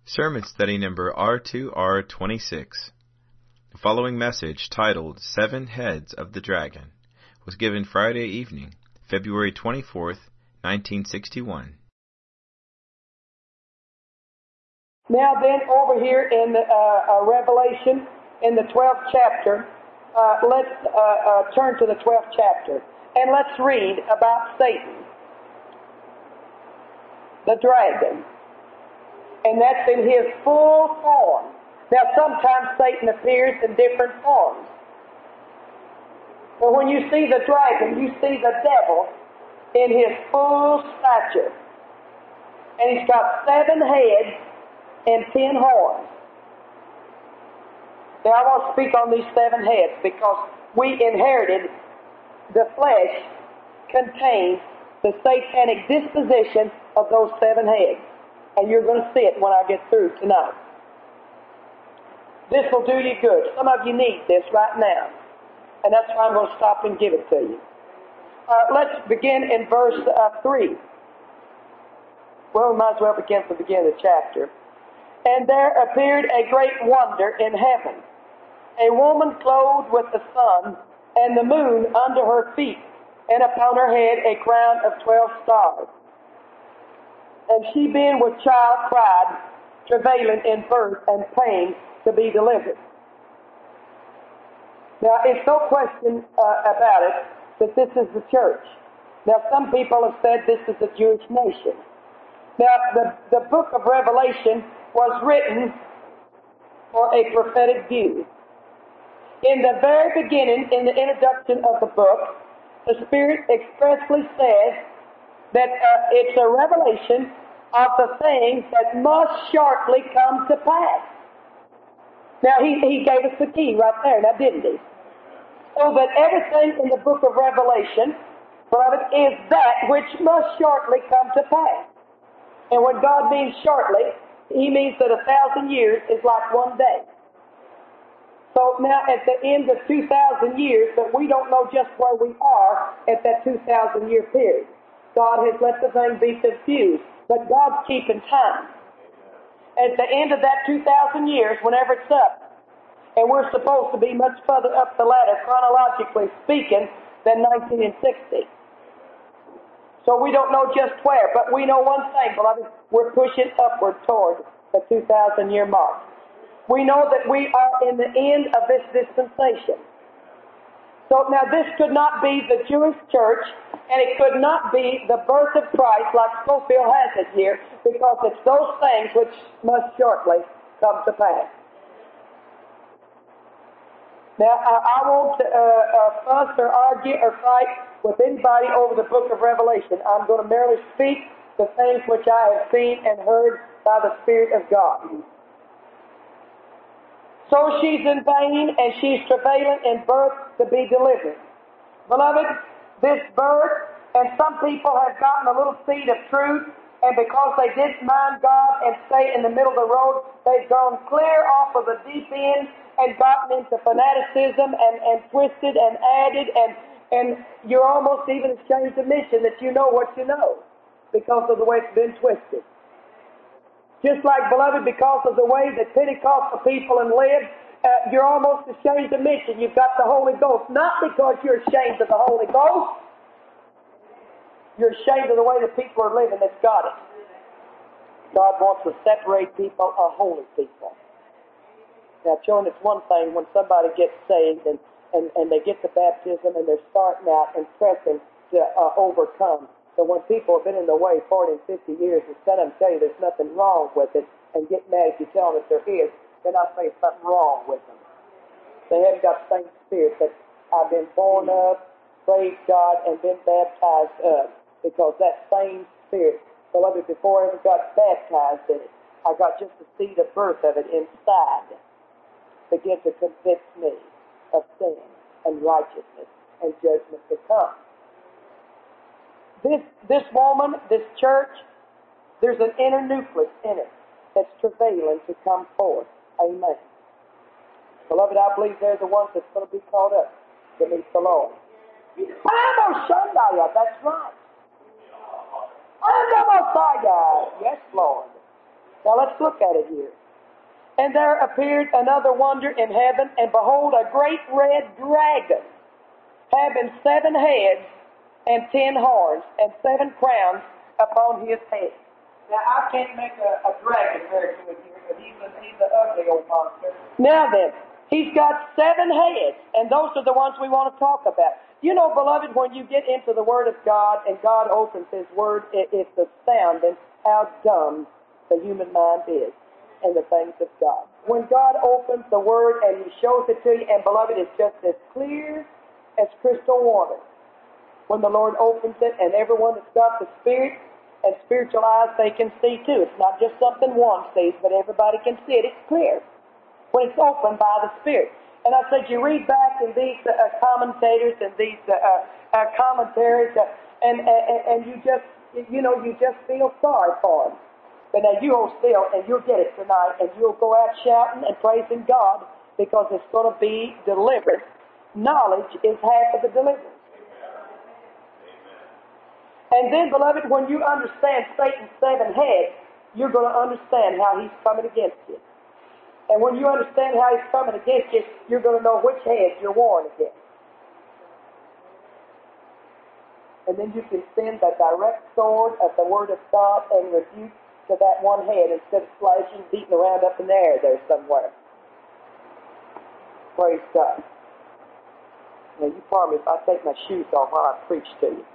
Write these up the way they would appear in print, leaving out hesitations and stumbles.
Sermon Study Number R2R26. The following message, titled 7 Heads of the Dragon, was given Friday evening, February 24th, 1961. Now then, over here in the, Revelation, in the 12th chapter, let's turn to the 12th chapter, and let's read about Satan, the dragon. And that's in his full form. Now, sometimes Satan appears in different forms. But when you see the dragon, you see the devil in his full stature. And he's got 7 heads and 10 horns. Now, I want to speak on these 7 heads because we inherited the flesh contains the satanic disposition of those 7 heads. And you're going to see it when I get through tonight. This will do you good. Some of you need this right now. And that's why I'm going to stop and give it to you. Let's begin in verse 3. Well, we might as well begin from the beginning of the chapter. And there appeared a great wonder in heaven, a woman clothed with the sun and the moon under her feet, and upon her head a crown of 12 stars. And she being with child cried, travailing in birth and pain to be delivered. Now, it's no question about it that this is the church. Now, some people have said this is a Jewish nation. Now, the book of Revelation was written for a prophetic view. In the very beginning, in the introduction of the book, the Spirit expressly says that it's a revelation of the things that must shortly come to pass. Now, he gave us the key right there, now didn't he? So that everything in the book of Revelation, beloved, is that which must shortly come to pass. And when God means shortly, He means that 1,000 years is like one day. So now at the end of 2,000 years, but we don't know just where we are at that 2,000 year period. God has let the thing be confused, but God's keeping time. At the end of that 2,000 years, whenever it's up, and we're supposed to be much further up the ladder, chronologically speaking, than 1960. So we don't know just where, but we know one thing, beloved, we're pushing upward toward the 2,000 year mark. We know that we are in the end of this dispensation. So now this could not be the Jewish church, and it could not be the birth of Christ like Scofield has it here, because it's those things which must shortly come to pass. Now, I won't fuss or argue or fight with anybody over the book of Revelation. I'm going to merely speak the things which I have seen and heard by the Spirit of God. So she's in pain and she's travailing in birth to be delivered. Beloved, this birth, and some people have gotten a little seed of truth, and because they didn't mind God and stay in the middle of the road, they've gone clear off of the deep end and gotten into fanaticism and twisted and added, and you're almost even ashamed to mention that you know what you know because of the way it's been twisted. Just like, beloved, because of the way that Pentecostal people have lived, you're almost ashamed to mention you've got the Holy Ghost. Not because you're ashamed of the Holy Ghost. You're ashamed of the way that people are living that's got it. God wants to separate people, a holy people. Now, children, it's one thing when somebody gets saved and they get the baptism and they're starting out and pressing to overcome. So when people have been in the way 40 and 50 years, instead of them tell you there's nothing wrong with it and get mad if you tell them that there is, then I say something wrong with them. They haven't got the same spirit that I've been born of, praised God, and been baptized of. Because that same spirit, beloved, before I ever got baptized in it, I got just the seed of birth of it inside, begin to convince me of sin and righteousness and judgment to come. This woman, this church, there's an inner nucleus in it that's travailing to come forth. Amen. Beloved, I believe they're the ones that's going to be caught up to meet the Lord. That's right. Yes, Lord. Now let's look at it here. And there appeared another wonder in heaven, and behold, a great red dragon, having 7 heads and 10 horns, and 7 crowns upon his head. Now, I can't make a dragon very good here, but he's an ugly old monster. Now then, he's got 7 heads, and those are the ones we want to talk about. You know, beloved, when you get into the Word of God, and God opens His Word, it's astounding how dumb the human mind is in the things of God. When God opens the Word and He shows it to you, and beloved, it's just as clear as crystal water. When the Lord opens it, and everyone that's got the Spirit and spiritual eyes, they can see too. It's not just something one sees, but everybody can see it. It's clear when it's opened by the Spirit. And I said, you read back in these commentators and these commentaries, and you just, you just feel sorry for them. But now you hold still, and you'll get it tonight, and you'll go out shouting and praising God, because it's going to be delivered. Knowledge is half of the deliverance. And then, beloved, when you understand Satan's 7 heads, you're going to understand how he's coming against you. And when you understand how he's coming against you, you're going to know which head you're warring against. And then you can send the direct sword of the Word of God and rebuke to that one head instead of flashing, beating around up in the air there somewhere. Praise God. Now, you pardon me if I take my shoes off while I preach to you.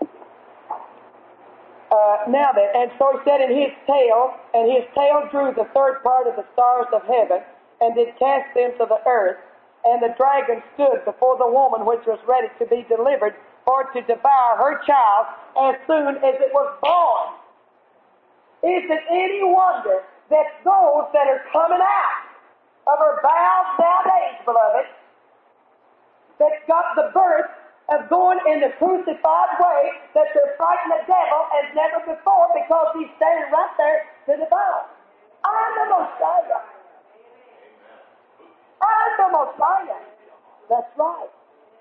Now then, and so he said, and his tail drew the 3rd part of the stars of heaven, and did cast them to the earth. And the dragon stood before the woman which was ready to be delivered, for to devour her child as soon as it was born. Is it any wonder that those that are coming out of her bowels nowadays, beloved, that got the birth of going in the crucified way, that they're fighting the devil as never before, because he's standing right there to devour. I'm the Messiah. I'm the Messiah. That's right.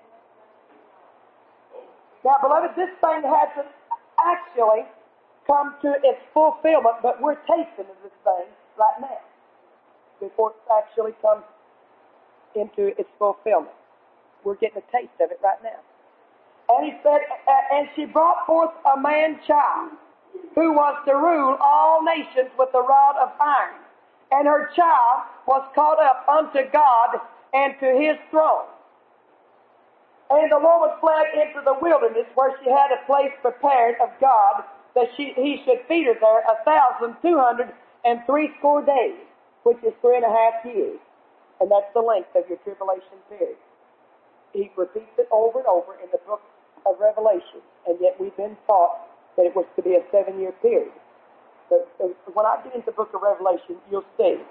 Now, beloved, this thing hasn't actually come to its fulfillment, but we're tasting of this thing right now before it actually comes into its fulfillment. We're getting a taste of it right now. And he said, and she brought forth a man-child, who was to rule all nations with a rod of iron. And her child was caught up unto God and to his throne. And the woman fled into the wilderness, where she had a place prepared of God, that he should feed her there 1,260 days, which is 3.5 years. And that's the length of your tribulation period. He repeats it over and over in the book of Revelation, and yet we've been taught that it was to be a 7-year period. But when I get into the book of Revelation, you'll see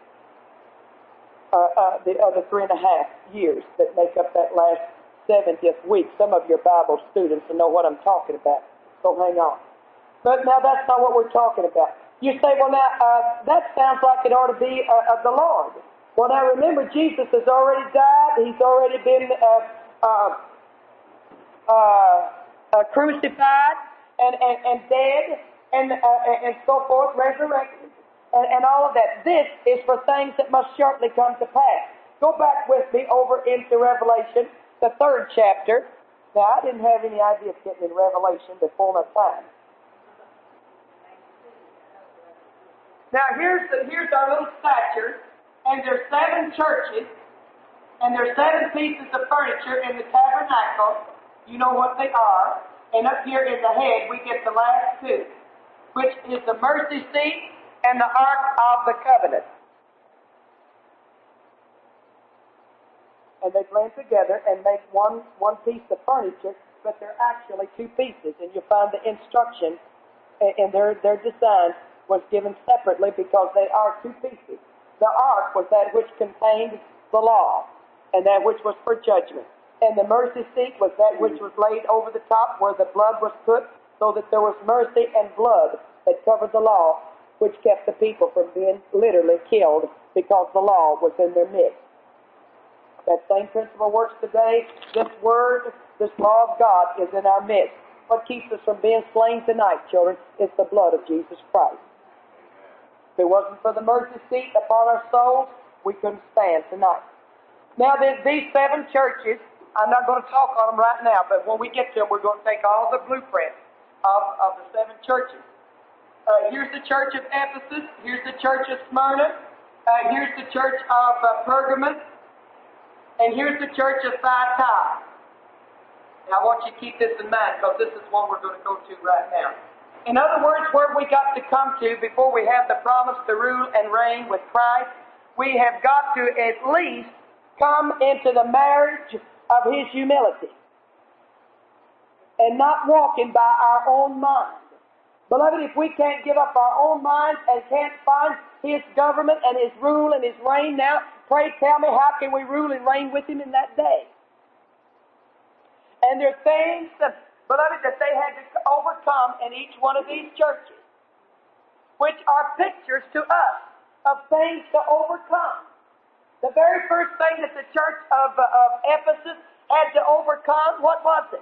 the other 3.5 years that make up that last 70th week. Some of your Bible students will know what I'm talking about, so hang on. But now that's not what we're talking about. You say, well, now, that sounds like it ought to be of the Lord. Well, now remember, Jesus has already died. He's already been crucified and dead and so forth, resurrected, and all of that. This is for things that must shortly come to pass. Go back with me over into Revelation, the 3rd chapter. Now, I didn't have any idea of getting in Revelation before my time. Now, here's our little statue, and there's 7 churches, and there's 7 pieces of furniture in the tabernacle. You know what they are. And up here in the head, we get the last 2, which is the mercy seat and the Ark of the Covenant. And they blend together and make one piece of furniture, but they're actually 2 pieces. And you'll find the instruction in their design was given separately, because they are 2 pieces. The Ark was that which contained the law, and that which was for judgment. And the mercy seat was that which was laid over the top, where the blood was put, so that there was mercy and blood that covered the law, which kept the people from being literally killed, because the law was in their midst. That same principle works today. This word, this law of God, is in our midst. What keeps us from being slain tonight, children, is the blood of Jesus Christ. If it wasn't for the mercy seat upon our souls, we couldn't stand tonight. Now, these 7 churches, I'm not going to talk on them right now, but when we get to them, we're going to take all the blueprints of the 7 churches. Here's the church of Ephesus. Here's the church of Smyrna. Here's the church of Pergamos. And here's the church of Thyatira. Now, I want you to keep this in mind, because this is one we're going to go to right now. In other words, where we got to come to before we have the promise to rule and reign with Christ, we have got to at least come into the marriage of His humility and not walking by our own mind. Beloved, if we can't give up our own minds and can't find His government and His rule and His reign now, pray tell me, how can we rule and reign with Him in that day? And there are things, beloved, that they had to overcome in each one of these churches, which are pictures to us of things to overcome. The very first thing that the church of Ephesus had to overcome, what was it?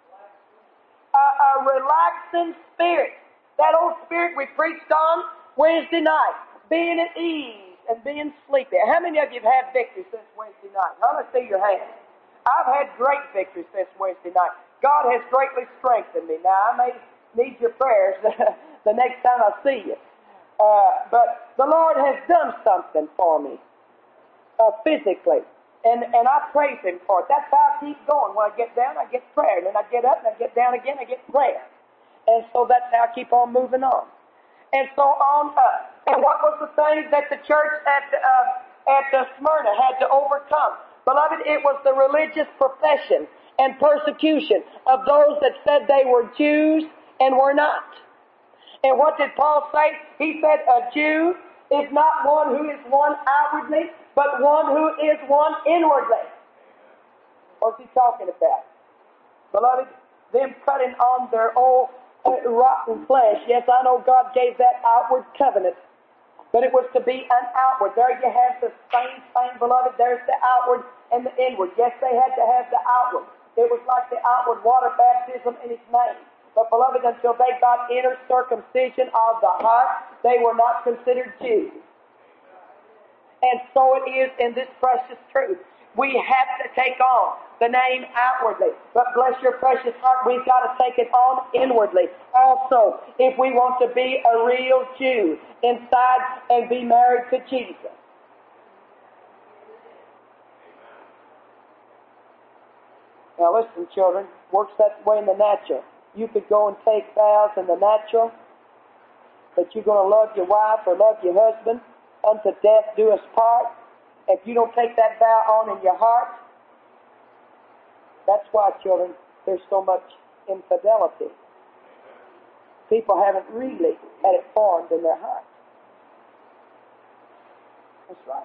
A relaxing spirit. That old spirit we preached on Wednesday night, being at ease and being sleepy. How many of you have had victory since Wednesday night? Let's see your hands. I've had great victory since Wednesday night. God has greatly strengthened me. Now, I may need your prayers the next time I see you. But the Lord has done something for me physically. And I praise Him for it. That's how I keep going. When I get down, I get prayer. And then I get up and I get down again, I get prayer. And so that's how I keep on moving on. And so on up. And what was the thing that the church at Smyrna had to overcome? Beloved, it was the religious profession and persecution of those that said they were Jews and were not. And what did Paul say? He said, a Jew is not one who is one outwardly, but one who is one inwardly. What's he talking about? Beloved, them cutting on their old rotten flesh. Yes, I know God gave that outward covenant, but it was to be an outward. There you have the same thing, beloved. There's the outward and the inward. Yes, they had to have the outward. It was like the outward water baptism in His name. But beloved, until they got inner circumcision of the heart, they were not considered Jews. And so it is in this precious truth. We have to take on the name outwardly. But bless your precious heart, we've got to take it on inwardly. Also, if we want to be a real Jew inside and be married to Jesus. Now listen, children, works that way in the natural. You could go and take vows in the natural that you're going to love your wife or love your husband unto death do us part. If you don't take that vow on in your heart, that's why, children, there's so much infidelity. People haven't really had it formed in their hearts. That's right.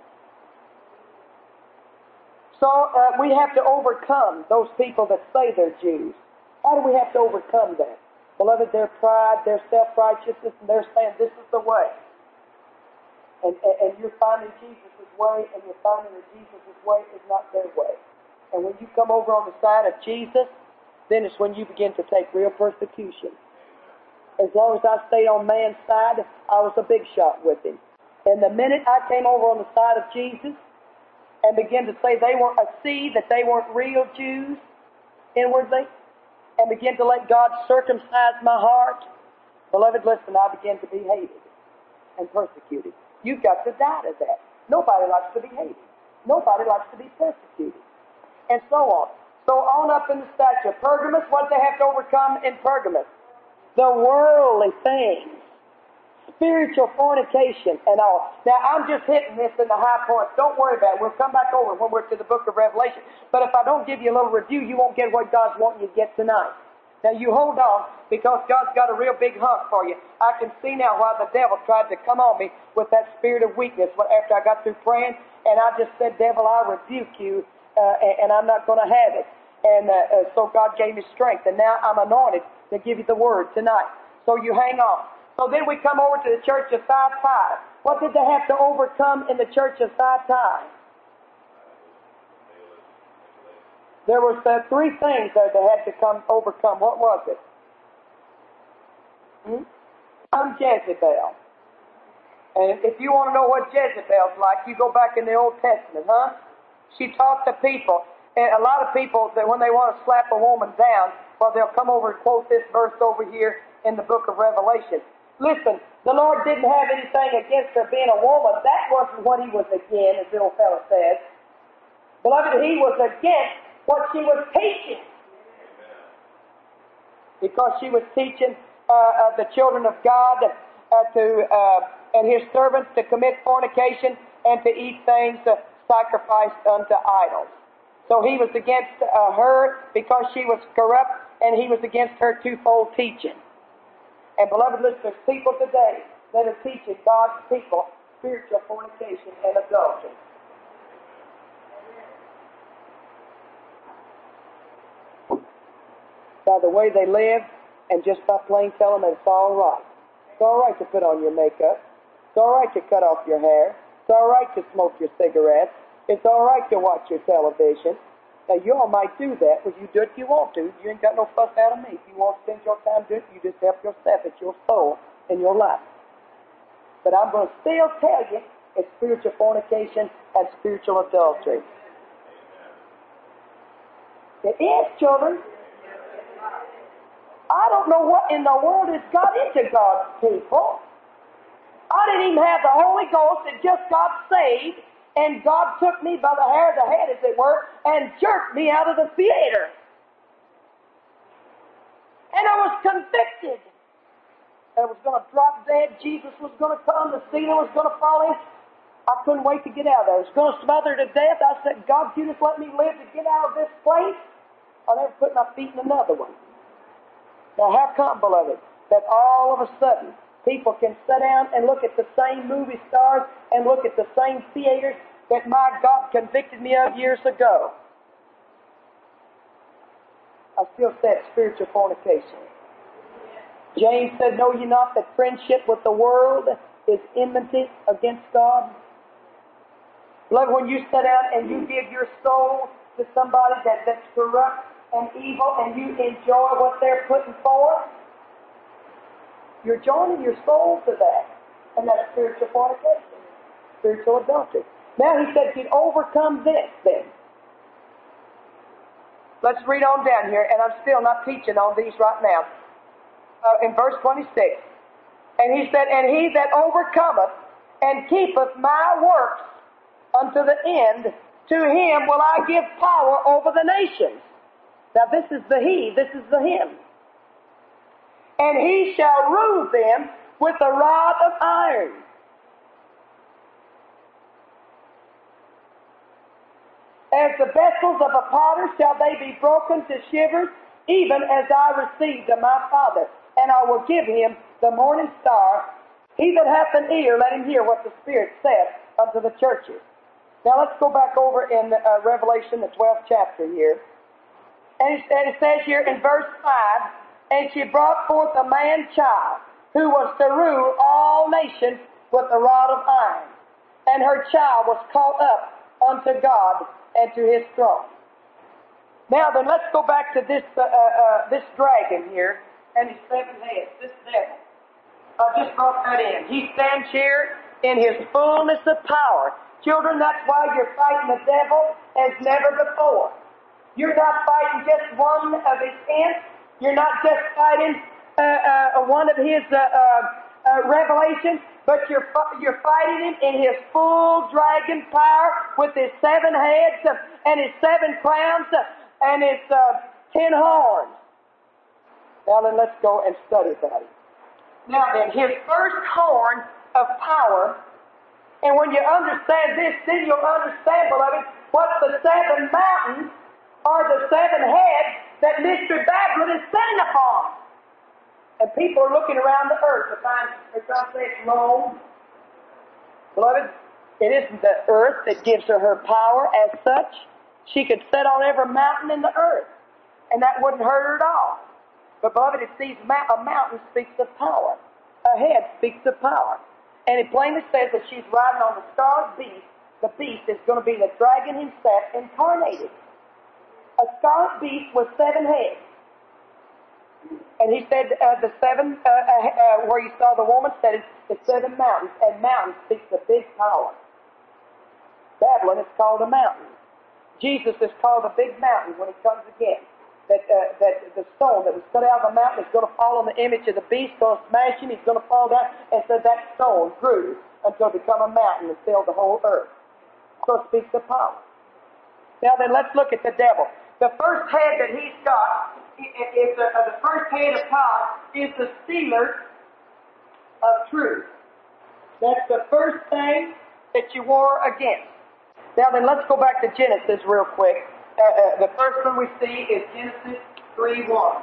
So we have to overcome those people that say they're Jews. How do we have to overcome that? Beloved, their pride, their self-righteousness, and they're saying this is the way. And you're finding Jesus' way, and you're finding that Jesus' way is not their way. And when you come over on the side of Jesus, then it's when you begin to take real persecution. As long as I stayed on man's side, I was a big shot with him. And the minute I came over on the side of Jesus and began to say they were that they weren't real Jews inwardly, and began to let God circumcise my heart, beloved, listen, I began to be hated and persecuted. You've got to die to that. Nobody likes to be hated. Nobody likes to be persecuted. And so on. So on up in the stature. Pergamos, what did they have to overcome in Pergamos? The worldly things. Spiritual fornication and all. Now, I'm just hitting this in the high points. Don't worry about it. We'll come back over when we're to the book of Revelation. But if I don't give you a little review, you won't get what God's wanting you to get tonight. Now, you hold on, because God's got a real big hump for you. I can see now why the devil tried to come on me with that spirit of weakness after I got through praying, and I just said, devil, I rebuke you, and I'm not going to have it. And so God gave me strength, and now I'm anointed to give you the word tonight. So you hang on. So then we come over to the church of Thyatira. What did they have to overcome in the church of Thyatira? There were 3 things that they had to overcome. What was it? Jezebel. And if you want to know what Jezebel's like, you go back in the Old Testament, huh? She taught the people. And a lot of people, that when they want to slap a woman down, well, they'll come over and quote this verse over here in the book of Revelation. Listen, the Lord didn't have anything against her being a woman. That wasn't what He was against, as the old fellow says. Beloved, He was against what she was teaching. Because she was teaching the children of God and His servants to commit fornication and to eat things sacrificed unto idols. So He was against her because she was corrupt, and He was against her twofold teaching. And beloved, listen, there's people today that are teaching God's people spiritual fornication and adultery. By the way they live, and just by plain telling them it's all right. It's all right to put on your makeup. It's all right to cut off your hair. It's all right to smoke your cigarettes. It's all right to watch your television. Now, you all might do that, but you do it if you want to. You ain't got no fuss out of me. If you want to spend your time doing it, you just help yourself. It's your soul and your life. But I'm going to still tell you it's spiritual fornication and spiritual adultery. It is, children. I don't know what in the world has got into God's people. I didn't even have the Holy Ghost. It just got saved. And God took me by the hair of the head, as it were, and jerked me out of the theater. And I was convicted. I was going to drop dead. Jesus was going to come. The ceiling was going to fall in. I couldn't wait to get out of there. I was going to smother to death. I said, God, you just let me live to get out of this place. I'll never put my feet in another one. Now, how come, beloved, that all of a sudden people can sit down and look at the same movie stars and look at the same theaters that my God convicted me of years ago? I still say it's spiritual fornication. James said, know ye not that friendship with the world is enmity against God? Beloved, when you sit down and you give your soul to somebody that's corrupt and evil and you enjoy what they're putting forth, you're joining your soul to that. And that's spiritual fornication, spiritual adultery. Now he said you'd overcome this then. Let's read on down here, and I'm still not teaching on these right now. In verse 26. And he said, and he that overcometh and keepeth my works unto the end, to him will I give power over the nations. Now this is the he, this is the him. And he shall rule them with a rod of iron. As the vessels of a potter shall they be broken to shivers, even as I received of my Father. And I will give him the morning star. He that hath an ear, let him hear what the Spirit saith unto the churches. Now let's go back over in Revelation, the 12th chapter here. And it says here in verse 5, and she brought forth a man-child, who was to rule all nations with a rod of iron. And her child was caught up unto God and to his throne. Now then, let's go back to this dragon here and his 7 heads, this devil. I just brought that in. He stands here in his fullness of power. Children, that's why you're fighting the devil as never before. You're not fighting just one of his imps. You're not just fighting one of his revelations, but you're fighting him in his full dragon power with his 7 heads and his 7 crowns and his 10 horns. Now then, let's go and study about it. Now then, his first horn of power, and when you understand this, then you'll understand, beloved, what the 7 mountains are, the 7 heads that Mystery Babylon is sitting upon. And people are looking around the earth to find, they're trying to say it's Rome. Beloved, it isn't the earth that gives her power as such. She could sit on every mountain in the earth, and that wouldn't hurt her at all. But beloved, it sees a mountain speaks of power. A head speaks of power. And it plainly says that she's riding on the scarlet beast. The beast is going to be the dragon himself incarnated. A scarlet beast with 7 heads. And he said the 7, where you saw the woman, said is 7 mountains, and mountain speaks of big power. Babylon is called a mountain. Jesus is called a big mountain when he comes again. That the stone that was cut out of the mountain is going to fall on the image of the beast, going to smash him, he's going to fall down, and so that stone grew until it became a mountain and filled the whole earth. So it speaks of power. Now then, let's look at the devil. The first head that he's got, the first head of power is the stealer of truth. That's the first thing that you war against. Now then, let's go back to Genesis real quick. The first one we see is Genesis 3:1.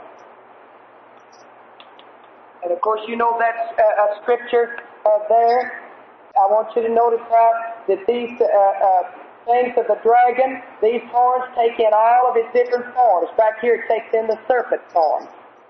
And of course you know that's a scripture there. I want you to notice that these things of the dragon, these horns take in all of its different forms. Back here it takes in the serpent form.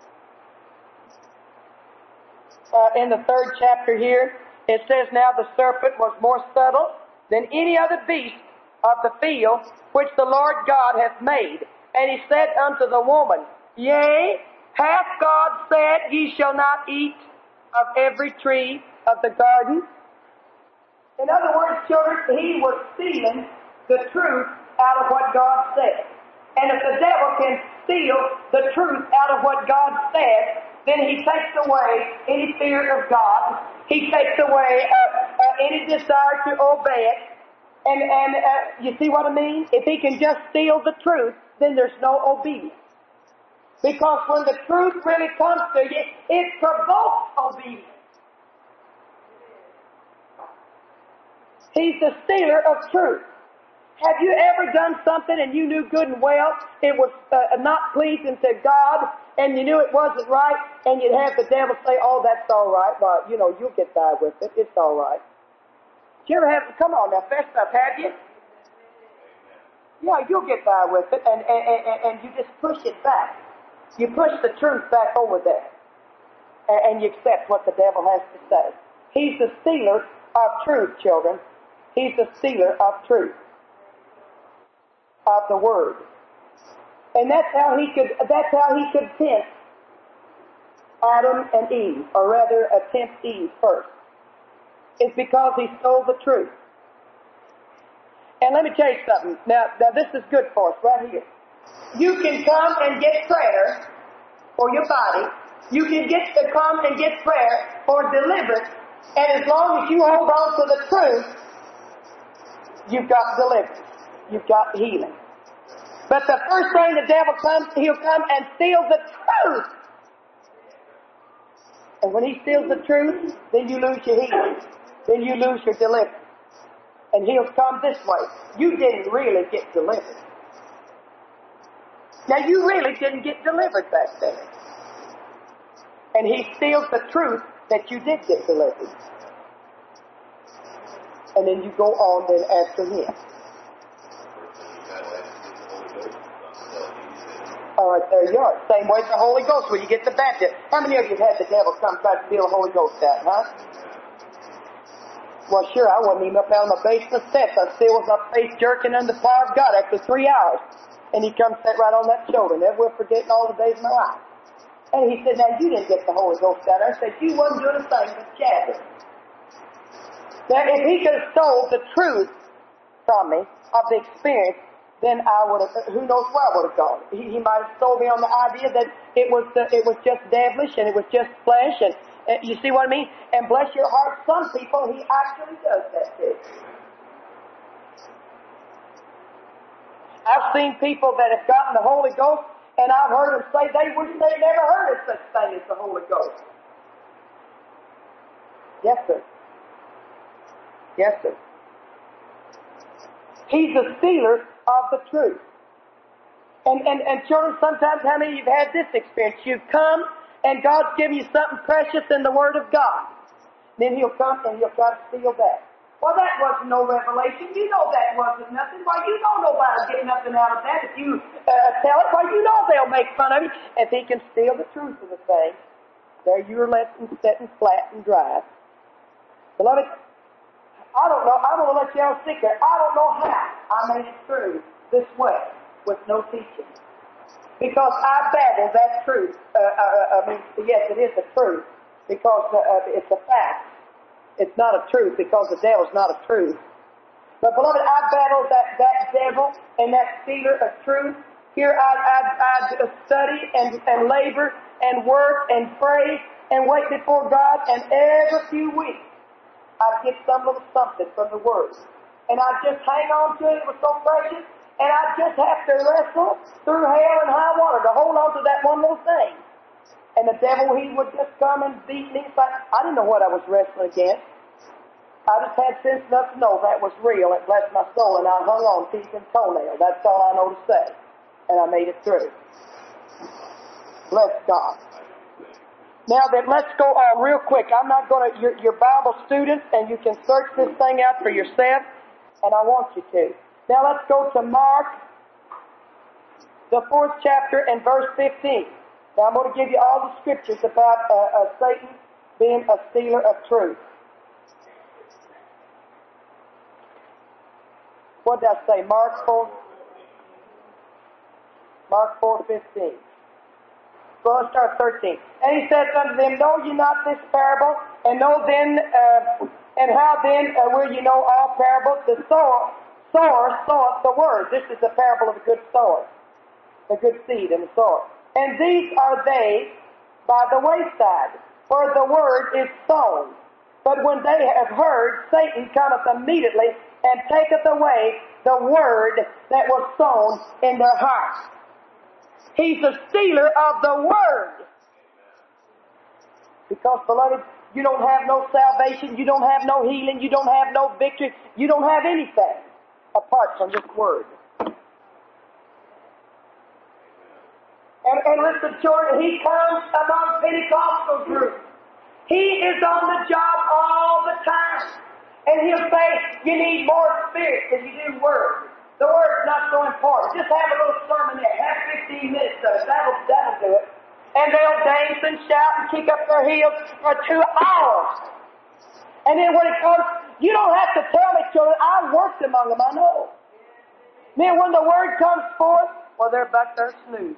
In the 3rd chapter here, it says, now the serpent was more subtle than any other beast of the field which the Lord God hath made. And he said unto the woman, Yea, hath God said, Ye shall not eat of every tree of the garden? In other words, children, he was stealing the truth out of what God said. And if the devil can steal the truth out of what God said, then he takes away any fear of God. He takes away any desire to obey it. And you see what I mean? If he can just steal the truth, then there's no obedience. Because when the truth really comes to you, it provokes obedience. He's the stealer of truth. Have you ever done something and you knew good and well it was not pleasing to God, and you knew it wasn't right, and you'd have the devil say, oh, that's all right. Well, you know, you'll get by with it. It's all right. Did you ever have, come on now, fess up, have you? Yeah, you'll get by with it, and you just push it back. You push the truth back over there, and you accept what the devil has to say. He's the stealer of truth, children. He's the stealer of truth, of the Word. And that's how he could tempt Adam and Eve, or rather tempt Eve first. It's because he stole the truth. And let me tell you something. Now this is good for us right here. You can come and get prayer for your body. You can come and get prayer for deliverance. And as long as you hold on to the truth, you've got deliverance. You've got healing. But the first thing the devil comes, he'll come and steal the truth. And when he steals the truth, then you lose your healing. Then you lose your deliverance. And he'll come this way. You didn't really get delivered. Now you really didn't get delivered back there. And he steals the truth that you did get delivered. And then you go on then after him. All right, there you are. Same way as the Holy Ghost when you get the baptism. How many of you have had the devil come try to steal the Holy Ghost out, huh? Well, sure, I wasn't even up out on my basement steps. I still was my face jerking under the power of God after 3 hours. And he comes sat right on that shoulder. Never will forget in all the days of my life. And he said, now you didn't get the Holy Ghost out there. I said, you wasn't doing a thing but jabbing. Now, if he could have stole the truth from me of the experience, then I would have, who knows where I would have gone. He might have sold me on the idea that it was just devilish and it was just flesh, and you see what I mean? And bless your heart, some people, he actually does that too. I've seen people that have gotten the Holy Ghost, and I've heard them say they wish they never heard of such thing as the Holy Ghost. Yes, sir. Yes, sir. He's the stealer of the truth. And children, sometimes how many of you have had this experience? You've come and God's given you something precious in the Word of God. Then he'll come and he'll try to steal that. Well, that wasn't no revelation. You know that wasn't nothing. Why, you know nobody'll get nothing out of that if you tell it. Why, you know they'll make fun of you. If he can steal the truth of the thing, there you're left and sitting flat and dry. Beloved, I don't know. I'm going to let you all stick there. I don't know how I made it through this way with no teaching. Because I battled that truth. Yes, it is the truth. Because it's a fact. It's not a truth because the devil's not a truth. But beloved, I battled that devil and that stealer of truth. Here I study and labor and work and pray and wait before God, and every few weeks I'd get some little something from the Word. And I'd just hang on to it. It was so precious. And I'd just have to wrestle through hell and high water to hold on to that one little thing. And the devil, he would just come and beat me. I didn't know what I was wrestling against. I just had sense enough to know that was real. It blessed my soul, and I hung on teeth and toenail. That's all I know to say. And I made it through. Bless God. Now then, let's go on real quick. I'm not going to, you're Bible students, and you can search this thing out for yourself, and I want you to. Now let's go to Mark, the 4th chapter and verse 15. Now I'm going to give you all the scriptures about Satan being a stealer of truth. What did I say? Mark 4? Mark 4:15. Well, let's start 13. And he said unto them, Know ye not this parable? And know then, and how then will ye know all parables? The sower soweth the word. This is the parable of the good sower, the good seed and the sower. And these are they by the wayside, where the word is sown. But when they have heard, Satan cometh immediately and taketh away the word that was sown in their hearts. He's a stealer of the word. Because, beloved, you don't have no salvation, you don't have no healing, you don't have no victory, you don't have anything apart from this word. And listen, children, he comes among Pentecostal groups. He is on the job all the time. And he'll say, you need more spirit than you do word. The word's not so important. Just have a little sermon there. Have 15 minutes of it. That'll do it. And they'll dance and shout and kick up their heels for 2 hours. And then when it comes, you don't have to tell me, children, I worked among them, I know. Then when the word comes forth, well, they're back there snoozing.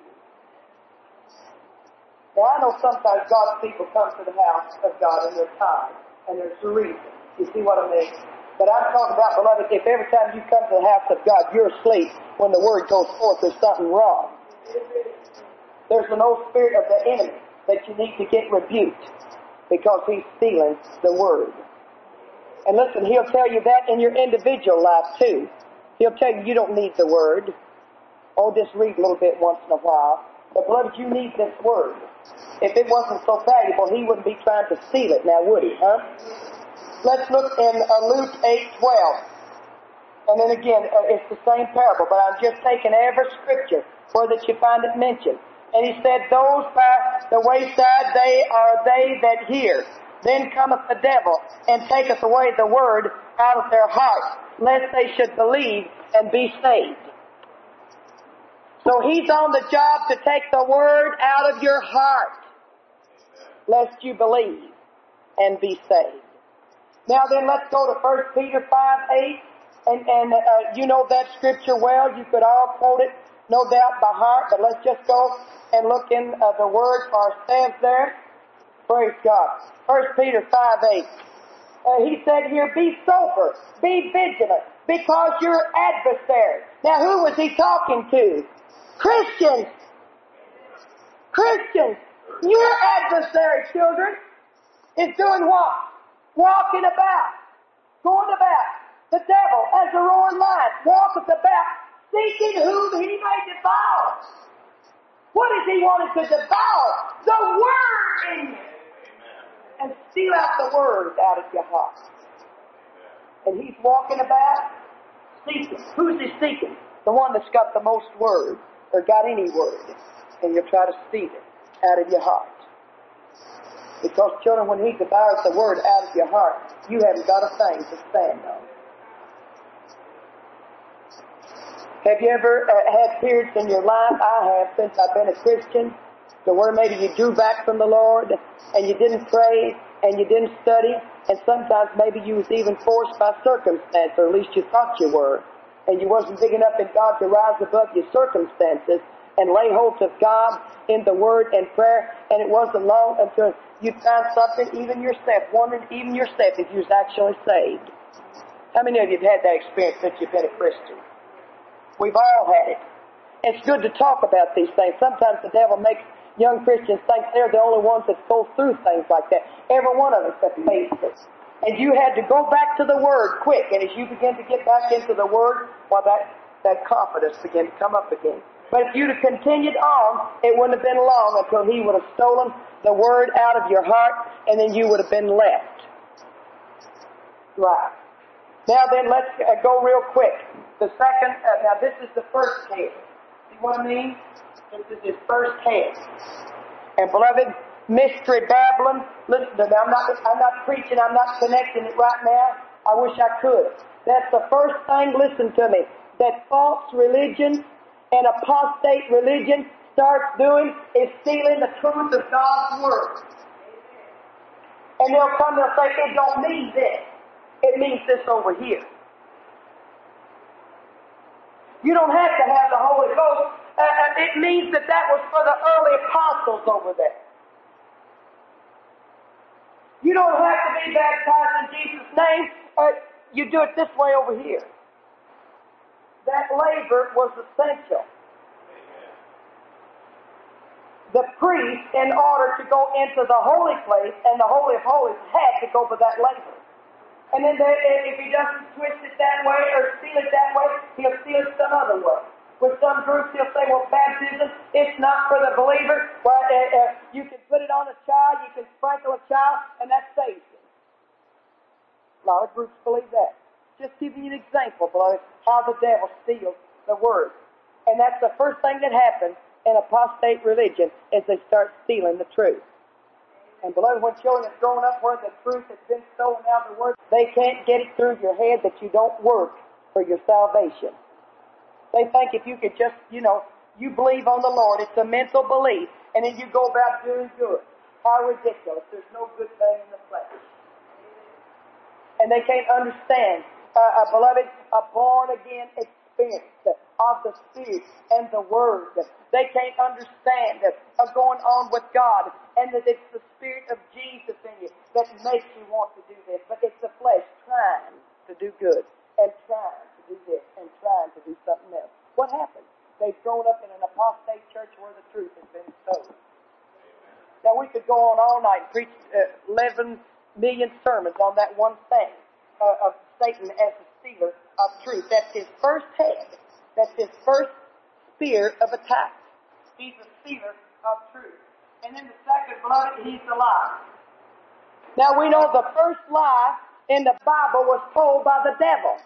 Now, I know sometimes God's people come to the house of God and they're tired, and there's a reason. You see what I mean? But I'm talking about, beloved, if every time you come to the house of God, you're asleep, when the word goes forth, there's something wrong. There's an old spirit of the enemy that you need to get rebuked, because he's stealing the word. And listen, he'll tell you that in your individual life, too. He'll tell you you don't need the word. Oh, just read a little bit once in a while. But, beloved, you need this word. If it wasn't so valuable, he wouldn't be trying to steal it now, would he, huh? Let's look in Luke 8:12. And then again, it's the same parable, but I'm just taking every scripture where that you find it mentioned. And he said, Those by the wayside, they are they that hear. Then cometh the devil, and taketh away the word out of their hearts, lest they should believe and be saved. So he's on the job to take the word out of your heart, lest you believe and be saved. Now then, let's go to 1 Peter 5:8. And you know that scripture well. You could all quote it, no doubt, by heart. But let's just go and look in the word for ourselves there. Praise God. 1 Peter 5:8. He said here, be sober, be vigilant, because your adversary. Now who was he talking to? Christians. Christians. Your adversary, children, is doing what? Walking about. Going about. The devil, as a roaring lion, walketh about, seeking whom he may devour. What is he wanting to devour? The word in you. And steal out the word out of your heart. And he's walking about, seeking. Who's he seeking? The one that's got the most word, or got any word. And you'll try to steal it out of your heart. Because, children, when he devours the word out of your heart, you haven't got a thing to stand on. Have you ever had periods in your life? I have, since I've been a Christian, to where maybe you drew back from the Lord, and you didn't pray, and you didn't study, and sometimes maybe you was even forced by circumstance, or at least you thought you were, and you wasn't big enough in God to rise above your circumstances and lay hold of God in the Word and prayer, and it wasn't long until you'd find something even yourself, wondering even yourself if you was actually saved. How many of you have had that experience since you've been a Christian? We've all had it. It's good to talk about these things. Sometimes the devil makes young Christians think they're the only ones that go through things like that. Every one of us has faced it. And you had to go back to the Word quick. And as you begin to get back into the Word, well, that confidence began to come up again. But if you'd have continued on, it wouldn't have been long until he would have stolen the Word out of your heart, and then you would have been left. Right. Now then, let's go real quick. The second, now this is the first case. See what I mean? This is his first case. And beloved, Mystery Babylon, listen to me, I'm not preaching, I'm not connecting it right now. I wish I could. That's the first thing, listen to me, that false religion and apostate religion starts doing is stealing the truth of God's Word. And they'll come and say, it don't mean this. It means this over here. You don't have to have the Holy Ghost. It means that was for the early apostles over there. You don't have to be baptized in Jesus' name. You do it this way over here. That labor was essential. The priest, in order to go into the holy place and the Holy of Holies, had to go for that labor. And then if he doesn't twist it that way or steal it that way, he'll steal it some other way. With some groups, he'll say, well, baptism, it's not for the believer. Well, you can put it on a child, you can sprinkle a child, and that saves him. A lot of groups believe that. Just giving you an example, beloved, how the devil steals the Word. And that's the first thing that happens in apostate religion, is they start stealing the truth. And beloved, when children are growing up where the truth has been stolen out of the Word, they can't get it through your head that you don't work for your salvation. They think if you could just, you believe on the Lord, it's a mental belief, and then you go about doing good. How ridiculous. There's no good thing in the flesh. And they can't understand, beloved, a born-again experience of the Spirit and the Word. They can't understand going on with God, and that it's the Spirit of Jesus in you that makes you want to do this. But it's the flesh trying to do good, and trying to do this, and trying to do something else. What happens? They've grown up in an apostate church where the truth has been stolen. Now we could go on all night and preach 11 million sermons on that one thing of Satan as the stealer of truth. That's his first head. That's his first spear of attack. He's the stealer of truth. And then the second, beloved, he's the liar. Now we know the first lie in the Bible was told by the devil.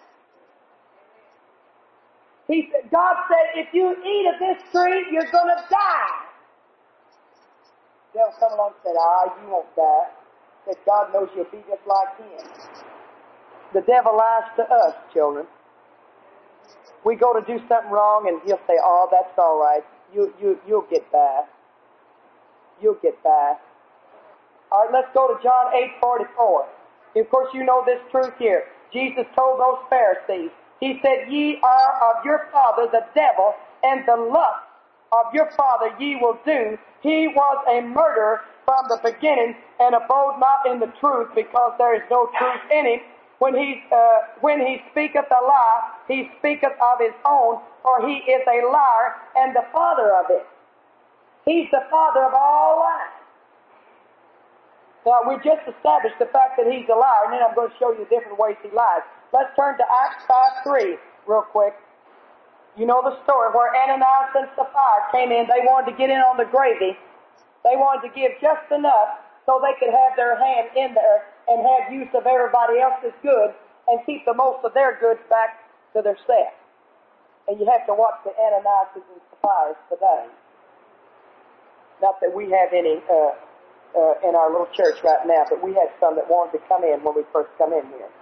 God said, if you eat of this tree, you're going to die. The devil come along and said, you won't die. Said, God knows you'll be just like him. The devil lies to us, children. We go to do something wrong and he'll say, that's all right. You'll get by. You'll get by. All right, let's go to John 8:44. Of course, you know this truth here. Jesus told those Pharisees, he said, ye are of your father the devil, and the lust of your father ye will do. He was a murderer from the beginning, and abode not in the truth, because there is no truth in him. When he speaketh a lie, he speaketh of his own, for he is a liar and the father of it. He's the father of all lies. Now, we just established the fact that he's a liar, and then I'm going to show you different ways he lies. Let's turn to Acts 5:3 real quick. You know the story where Ananias and Sapphira came in. They wanted to get in on the gravy. They wanted to give just enough so they could have their hand in there and have use of everybody else's goods and keep the most of their goods back to their set. And you have to watch the Ananias and Sapphira today. Not that we have any in our little church right now, but we had some that wanted to come in when we first come in here.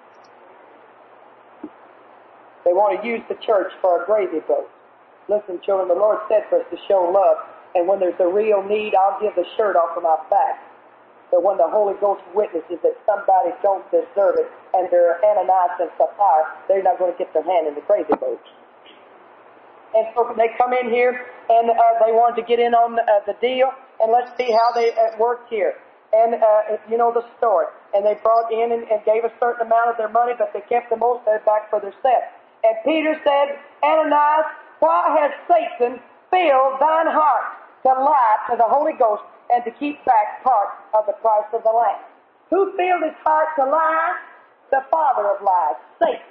They want to use the church for a gravy boat. Listen, children, the Lord said for us to show love, and when there's a real need, I'll give the shirt off of my back. But when the Holy Ghost witnesses that somebody don't deserve it, and they're Ananias and Sapphira, they're not going to get their hand in the gravy boat. And so they come in here, and they wanted to get in on the deal, and let's see how they worked here. And you know the story. And they brought in and gave a certain amount of their money, but they kept the most of it back for themselves. And Peter said, Ananias, why has Satan filled thine heart to lie to the Holy Ghost and to keep back part of the price of the land? Who filled his heart to lie? The father of lies, Satan.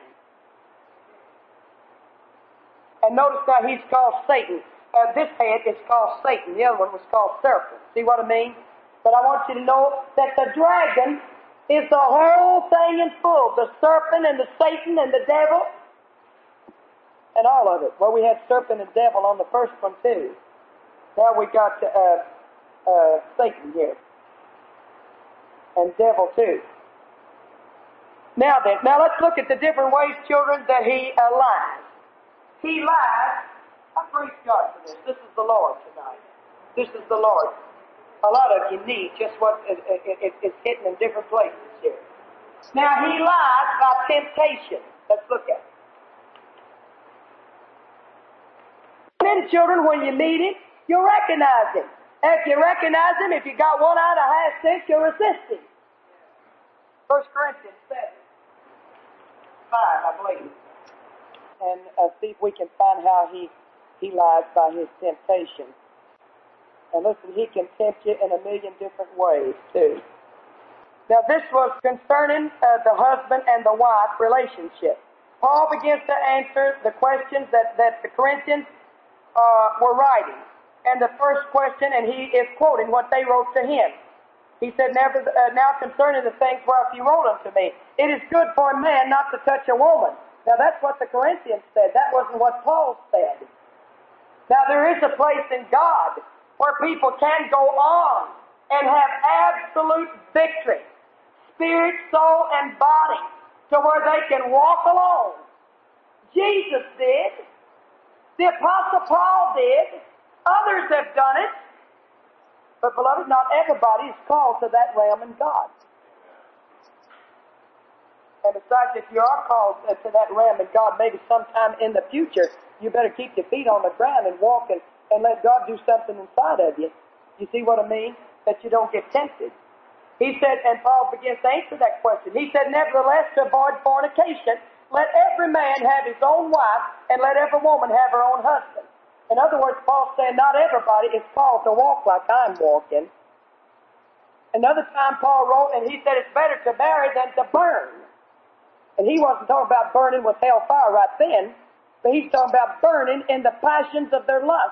And notice now he's called Satan. This head is called Satan. The other one was called serpent. See what I mean? But I want you to know that the dragon is the whole thing in full. The serpent and the Satan and the devil and all of it. Well, we had serpent and devil on the first one too. Now we got Satan here. And devil too. Now then, let's look at the different ways, children, that he lies. He lies. I praise God for this. This is the Lord tonight. This is the Lord. A lot of you need just what it's hitting in different places here. Now, he lies by temptation. Let's look at it. Then, children, when you meet him, you'll recognize him. If you recognize him, if you got one eye and a half sense, you'll resist him. 1 Corinthians 7, 5, I believe. And see if we can find how he lies by his temptation. And listen, he can tempt you in a million different ways, too. Now, this was concerning the husband and the wife relationship. Paul begins to answer the questions that the Corinthians were writing. And the first question, and he is quoting what they wrote to him. He said, now concerning the things whereof you wrote unto me, it is good for a man not to touch a woman. Now, that's what the Corinthians said. That wasn't what Paul said. Now, there is a place in God where people can go on and have absolute victory, spirit, soul, and body, to where they can walk alone. Jesus did. The Apostle Paul did. Others have done it. But, beloved, not everybody is called to that realm in God. And besides, if you are called to that realm in God, maybe sometime in the future, you better keep your feet on the ground and walk and let God do something inside of you. You see what I mean? That you don't get tempted. He said, and Paul begins to answer that question. He said, nevertheless, to avoid fornication, let every man have his own wife, and let every woman have her own husband. In other words, Paul's saying not everybody is called to walk like I'm walking. Another time Paul wrote, and he said it's better to marry than to burn. And he wasn't talking about burning with hellfire right then, but he's talking about burning in the passions of their lust.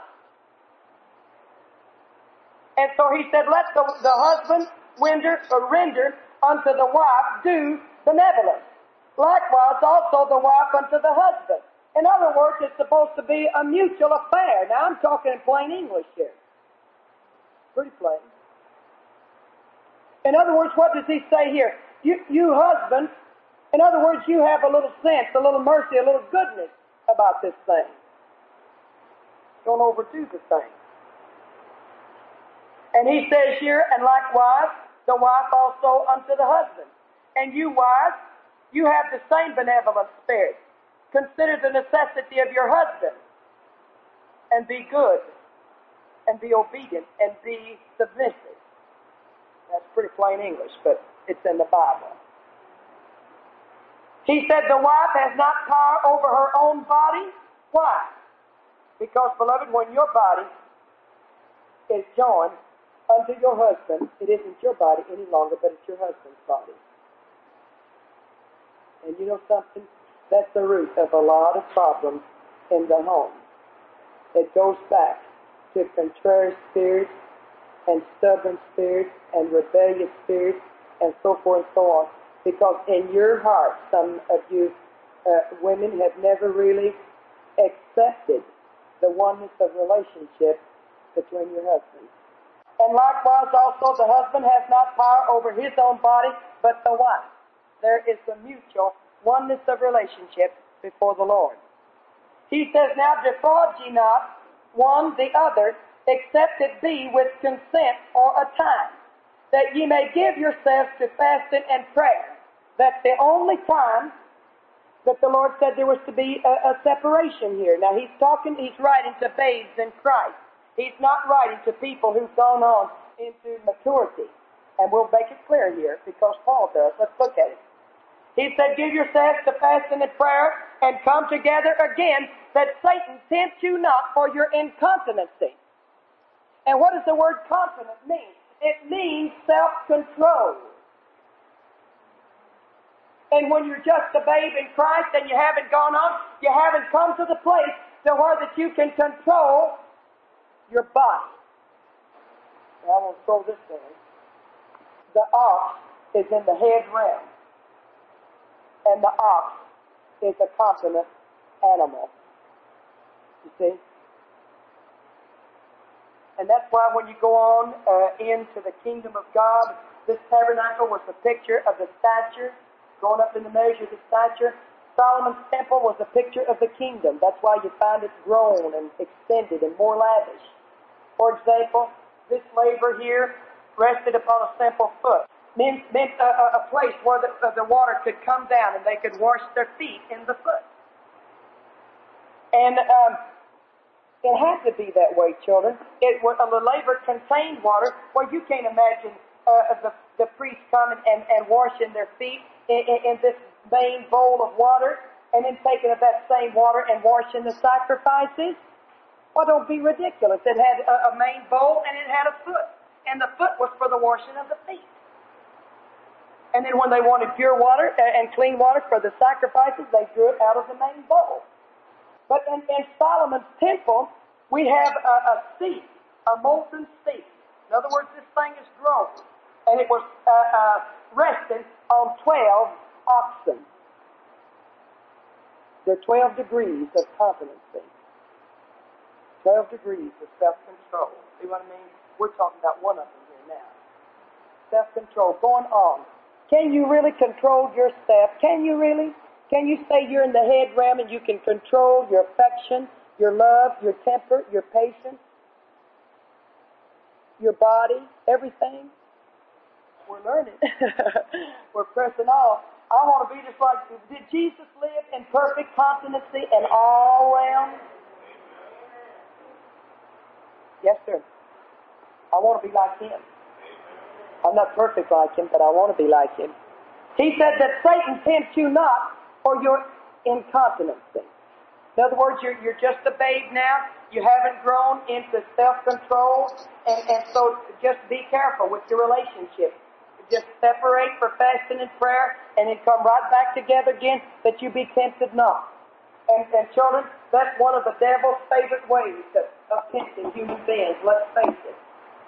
And so he said, let the husband render unto the wife due benevolence. Likewise also the wife unto the husband. In other words, it's supposed to be a mutual affair. Now I'm talking in plain English here. Pretty plain. In other words, what does he say here? You husbands, in other words, you have a little sense, a little mercy, a little goodness about this thing. Don't overdo the thing. And he says here, and likewise, the wife also unto the husband. And you wives, you have the same benevolent spirit. Consider the necessity of your husband, and be good, and be obedient, and be submissive. That's pretty plain English, but it's in the Bible. He said the wife has not power over her own body. Why? Because, beloved, when your body is joined unto your husband, it isn't your body any longer, but it's your husband's body. And you know something? That's the root of a lot of problems in the home. It goes back to contrary spirits and stubborn spirits and rebellious spirits and so forth and so on. Because in your heart, some of you women have never really accepted the oneness of relationship between your husbands. And likewise also the husband has not power over his own body, but the wife. There is a mutual oneness of relationship before the Lord. He says, now defraud ye not one the other, except it be with consent for a time, that ye may give yourselves to fasting and prayer. That's the only time that the Lord said there was to be a separation here. Now he's writing to babes in Christ. He's not writing to people who've gone on into maturity. And we'll make it clear here because Paul does. Let's look at it. He said, give yourselves to fasting and prayer and come together again that Satan tempt you not for your incontinency. And what does the word continent mean? It means self-control. And when you're just a babe in Christ and you haven't gone on, you haven't come to the place to where that you can control your body. Now, I'm going to throw this in. The ox is in the head realm. And the ox is a continent animal. You see? And that's why when you go on into the kingdom of God, this tabernacle was a picture of the stature, going up in the measure of the stature. Solomon's temple was a picture of the kingdom. That's why you find it grown and extended and more lavish. For example, this laver here rested upon a simple foot. Meant a place where the water could come down and they could wash their feet in the foot. And it had to be that way, children. The laver contained water where you can't imagine the priest coming and washing their feet in this main bowl of water and then taking of that same water and washing the sacrifices. Well, don't be ridiculous. It had a main bowl and it had a foot. And the foot was for the washing of the feet. And then when they wanted pure water and clean water for the sacrifices, they drew it out of the main bowl. But in Solomon's temple, we have a seat, a molten seat. In other words, this thing is grown. And it was resting on 12 oxen. There are 12 degrees of continency. 12 degrees of self-control. See what I mean? We're talking about one of them here now. Self-control. Going on. Can you really control yourself? Can you really? Can you say you're in the head realm and you can control your affection, your love, your temper, your patience, your body, everything? We're learning. We're pressing on. I want to be just like, did Jesus live in perfect continency in all realms? Yes, sir. I want to be like Him. I'm not perfect like Him, but I want to be like Him. He said that Satan tempts you not for your incontinency. In other words, you're just a babe now. You haven't grown into self-control. And so just be careful with your relationship. Just separate for fasting and prayer and then come right back together again that you be tempted not. And children, that's one of the devil's favorite ways of tempting human beings. Let's face it.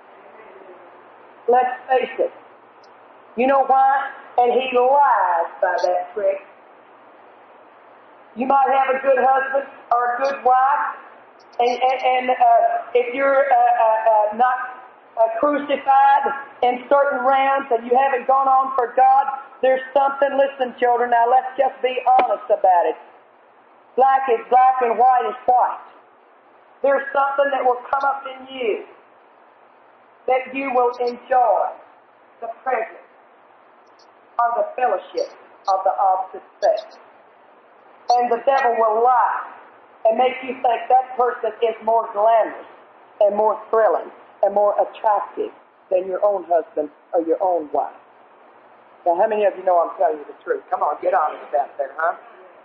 Let's face it. You know why? And he lies by that trick. You might have a good husband or a good wife, and if you're not crucified in certain realms and you haven't gone on for God, there's something, listen children, now let's just be honest about it. Black is black and white is white. There's something that will come up in you that you will enjoy the presence or the fellowship of the opposite sex. And the devil will lie and make you think that person is more glamorous and more thrilling and more attractive than your own husband or your own wife. Now, how many of you know I'm telling you the truth? Come on, get honest out there, huh?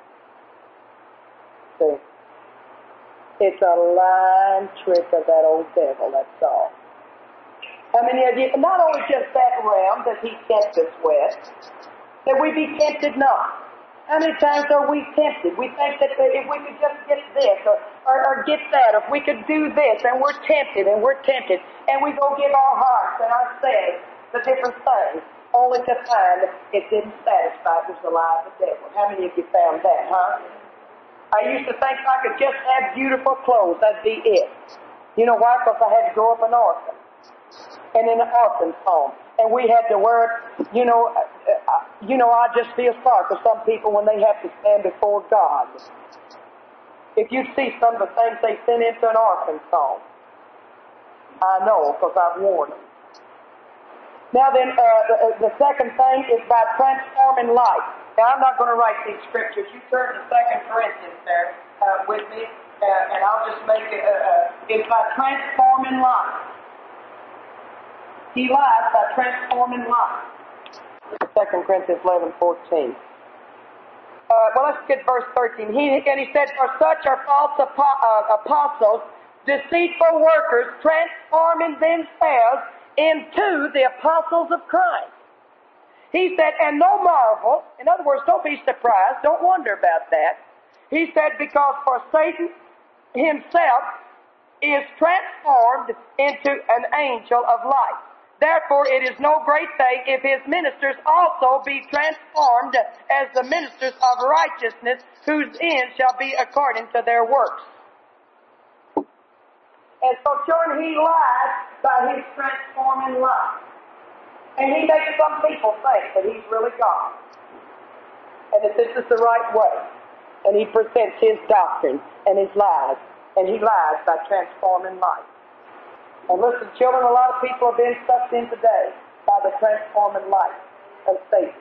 See, it's a lying trick of that old devil, that's all. How many of you, not only just that realm that he tempts us with, that we be tempted not. How many times are we tempted? We think that if we could just get this or get that, if we could do this, and we're tempted, and we go give our hearts and our selves to different things, only to find that it didn't satisfy. It was the lie of the devil. How many of you found that, huh? I used to think if I could just have beautiful clothes, that'd be it. You know why? Because I had to grow up an orphan. And in an orphan's home. And we had to wear it, I just feel sorry for some people when they have to stand before God. If you see some of the things they send into an orphan's home, I know because I've worn them. Now then, the second thing is by transforming life. Now I'm not going to write these scriptures. You turn to 2 Corinthians there with me, and I'll just make it, it's by transforming life. He lies by transforming life. 2 Corinthians 11:14. Well, let's get verse 13. He said, for such are false apostles, deceitful workers, transforming themselves into the apostles of Christ. He said, and no marvel, in other words, don't be surprised, don't wonder about that. He said, because for Satan himself is transformed into an angel of light. Therefore, it is no great thing if his ministers also be transformed as the ministers of righteousness, whose end shall be according to their works. And so, children, he lies by his transforming life. And he makes some people think that he's really God. And that this is the right way. And he presents his doctrine and his lies. And he lies by transforming life. And listen, children, a lot of people have been sucked in today by the transforming life of Satan.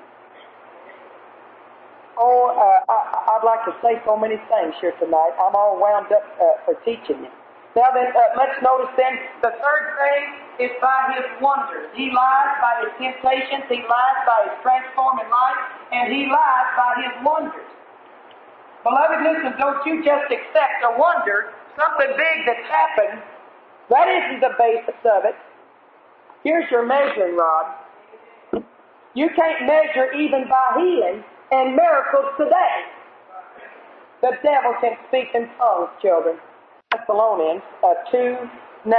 I'd like to say so many things here tonight. I'm all wound up for teaching you. Now then, let's notice then, the third thing is by his wonders. He lies by his temptations, he lies by his transforming life, and he lies by his wonders. Beloved, listen, don't you just accept a wonder, something big that's happened. That isn't the basis of it. Here's your measuring rod. You can't measure even by healing and miracles today. The devil can speak in tongues, children. Thessalonians 2:9.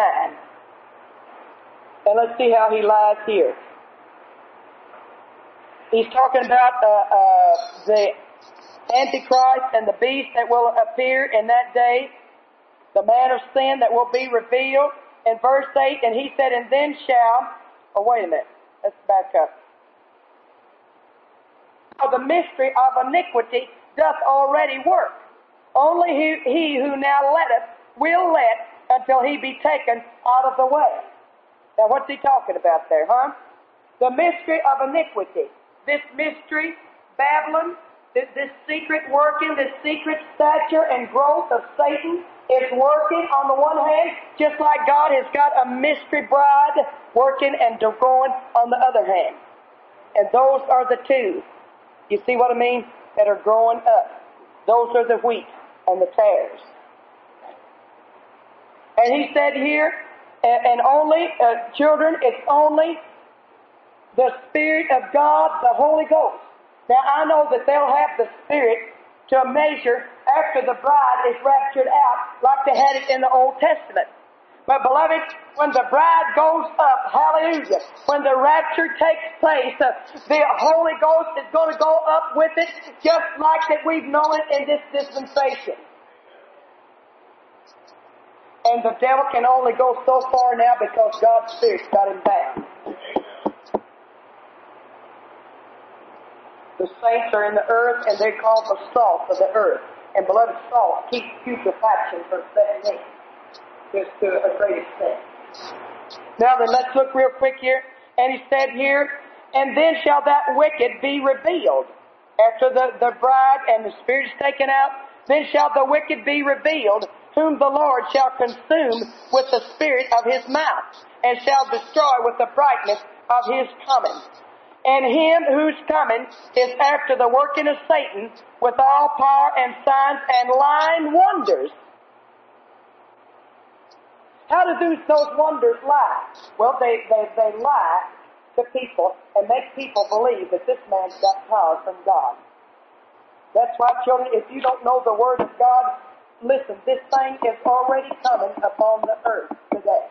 And let's see how he lies here. He's talking about the Antichrist and the beast that will appear in that day. The man of sin that will be revealed in verse 8, and he said, and then shall, wait a minute, let's back up. For the mystery of iniquity doth already work. Only he who now letteth will let until he be taken out of the way. Now what's he talking about there, huh? The mystery of iniquity. This mystery, Babylon, this secret working, this secret stature and growth of Satan, is working on the one hand, just like God has got a mystery bride working and growing on the other hand. And those are the two. You see what I mean? That are growing up. Those are the wheat and the tares. And he said here, and only, children, it's only the Spirit of God, the Holy Ghost. Now I know that they'll have the Spirit to measure after the bride is raptured out, like they had it in the Old Testament. But beloved, when the bride goes up, hallelujah, when the rapture takes place, the Holy Ghost is going to go up with it, just like that we've known it in this dispensation. And the devil can only go so far now because God's Spirit's got him bound. The saints are in the earth, and they're called the salt of the earth. And beloved, salt keeps putrefaction from setting in. Just to a great extent. Now then, let's look real quick here. And he said here, and then shall that wicked be revealed. After the bride and the Spirit is taken out, then shall the wicked be revealed, whom the Lord shall consume with the spirit of his mouth, and shall destroy with the brightness of his coming. And him whose coming is after the working of Satan with all power and signs and lying wonders. How do those wonders lie? Well, they lie to people and make people believe that this man's got power from God. That's why, children, if you don't know the Word of God, listen, this thing is already coming upon the earth today.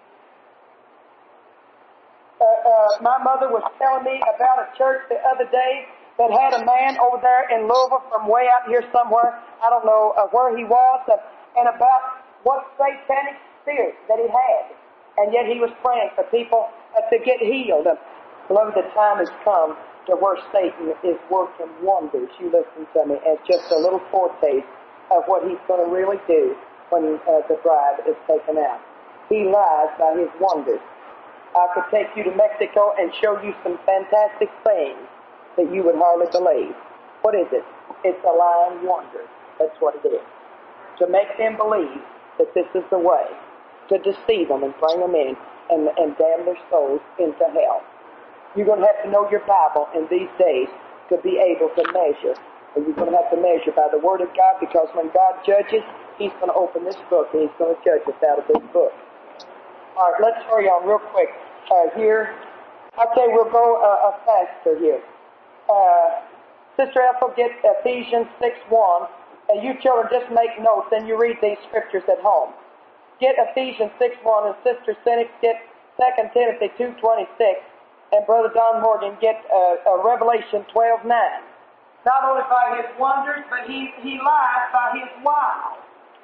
My mother was telling me about a church the other day that had a man over there in Louisville from way out here somewhere. I don't know where he was, and about what satanic spirit that he had. And yet he was praying for people to get healed. Beloved, the time has come to where Satan is working wonders. You listen to me as just a little foretaste of what he's going to really do when the bride is taken out. He lies by his wonders. I could take you to Mexico and show you some fantastic things that you would hardly believe. What is it? It's a lying wonder. That's what it is. To make them believe that this is the way. To deceive them and bring them in. and damn their souls into hell. You're going to have to know your Bible in these days to be able to measure. And you're going to have to measure by the Word of God, because when God judges, He's going to open this book and He's going to judge us out of this book. All right, let's hurry on real quick here. Okay, we'll go faster here. Sister Ethel, get Ephesians 6:1. And you children, just make notes and you read these scriptures at home. Get Ephesians 6:1, and Sister Cynic, get 2 Timothy 2:26, and Brother Don Morgan, get Revelation 12:9. Not only by His wonders, but He lies by His wiles.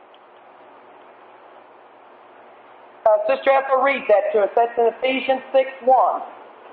Sister Ethel, read that to us. That's in Ephesians 6:1.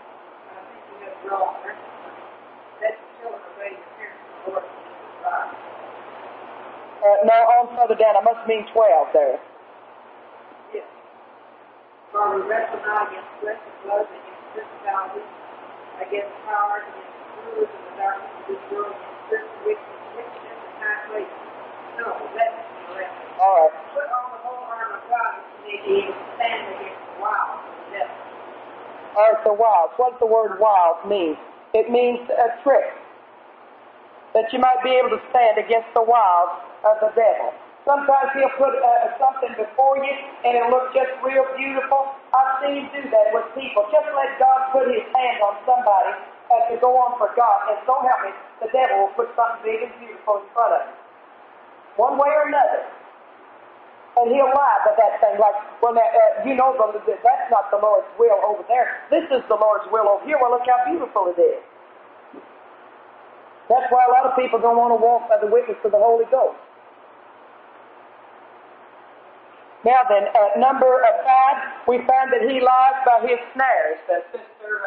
No, on further down. I must mean 12 there. Yes. For we wrestle not against flesh and blood, but against principalities, against powers, against rulers of the darkness of this world, against spiritual wickedness in the high places. No, that's correct. All right. Put on the whole armor of God, that you may be able to stand against the wiles of the devil. All right, so wiles. What does the word wiles mean? It means a trick. That you might be able to stand against the wiles of the devil. Sometimes he'll put something before you and it'll look just real beautiful. I've seen him do that with people. Just let God put His hand on somebody to go on for God, and so help me, the devil will put something big and beautiful in front of you. One way or another. And he'll lie by that thing like, well, now, you know that's not the Lord's will over there. This is the Lord's will over here. Well, look how beautiful it is. That's why a lot of people don't want to walk by the witness of the Holy Ghost. Now then, number 5, we find that he lies by his snares. Sister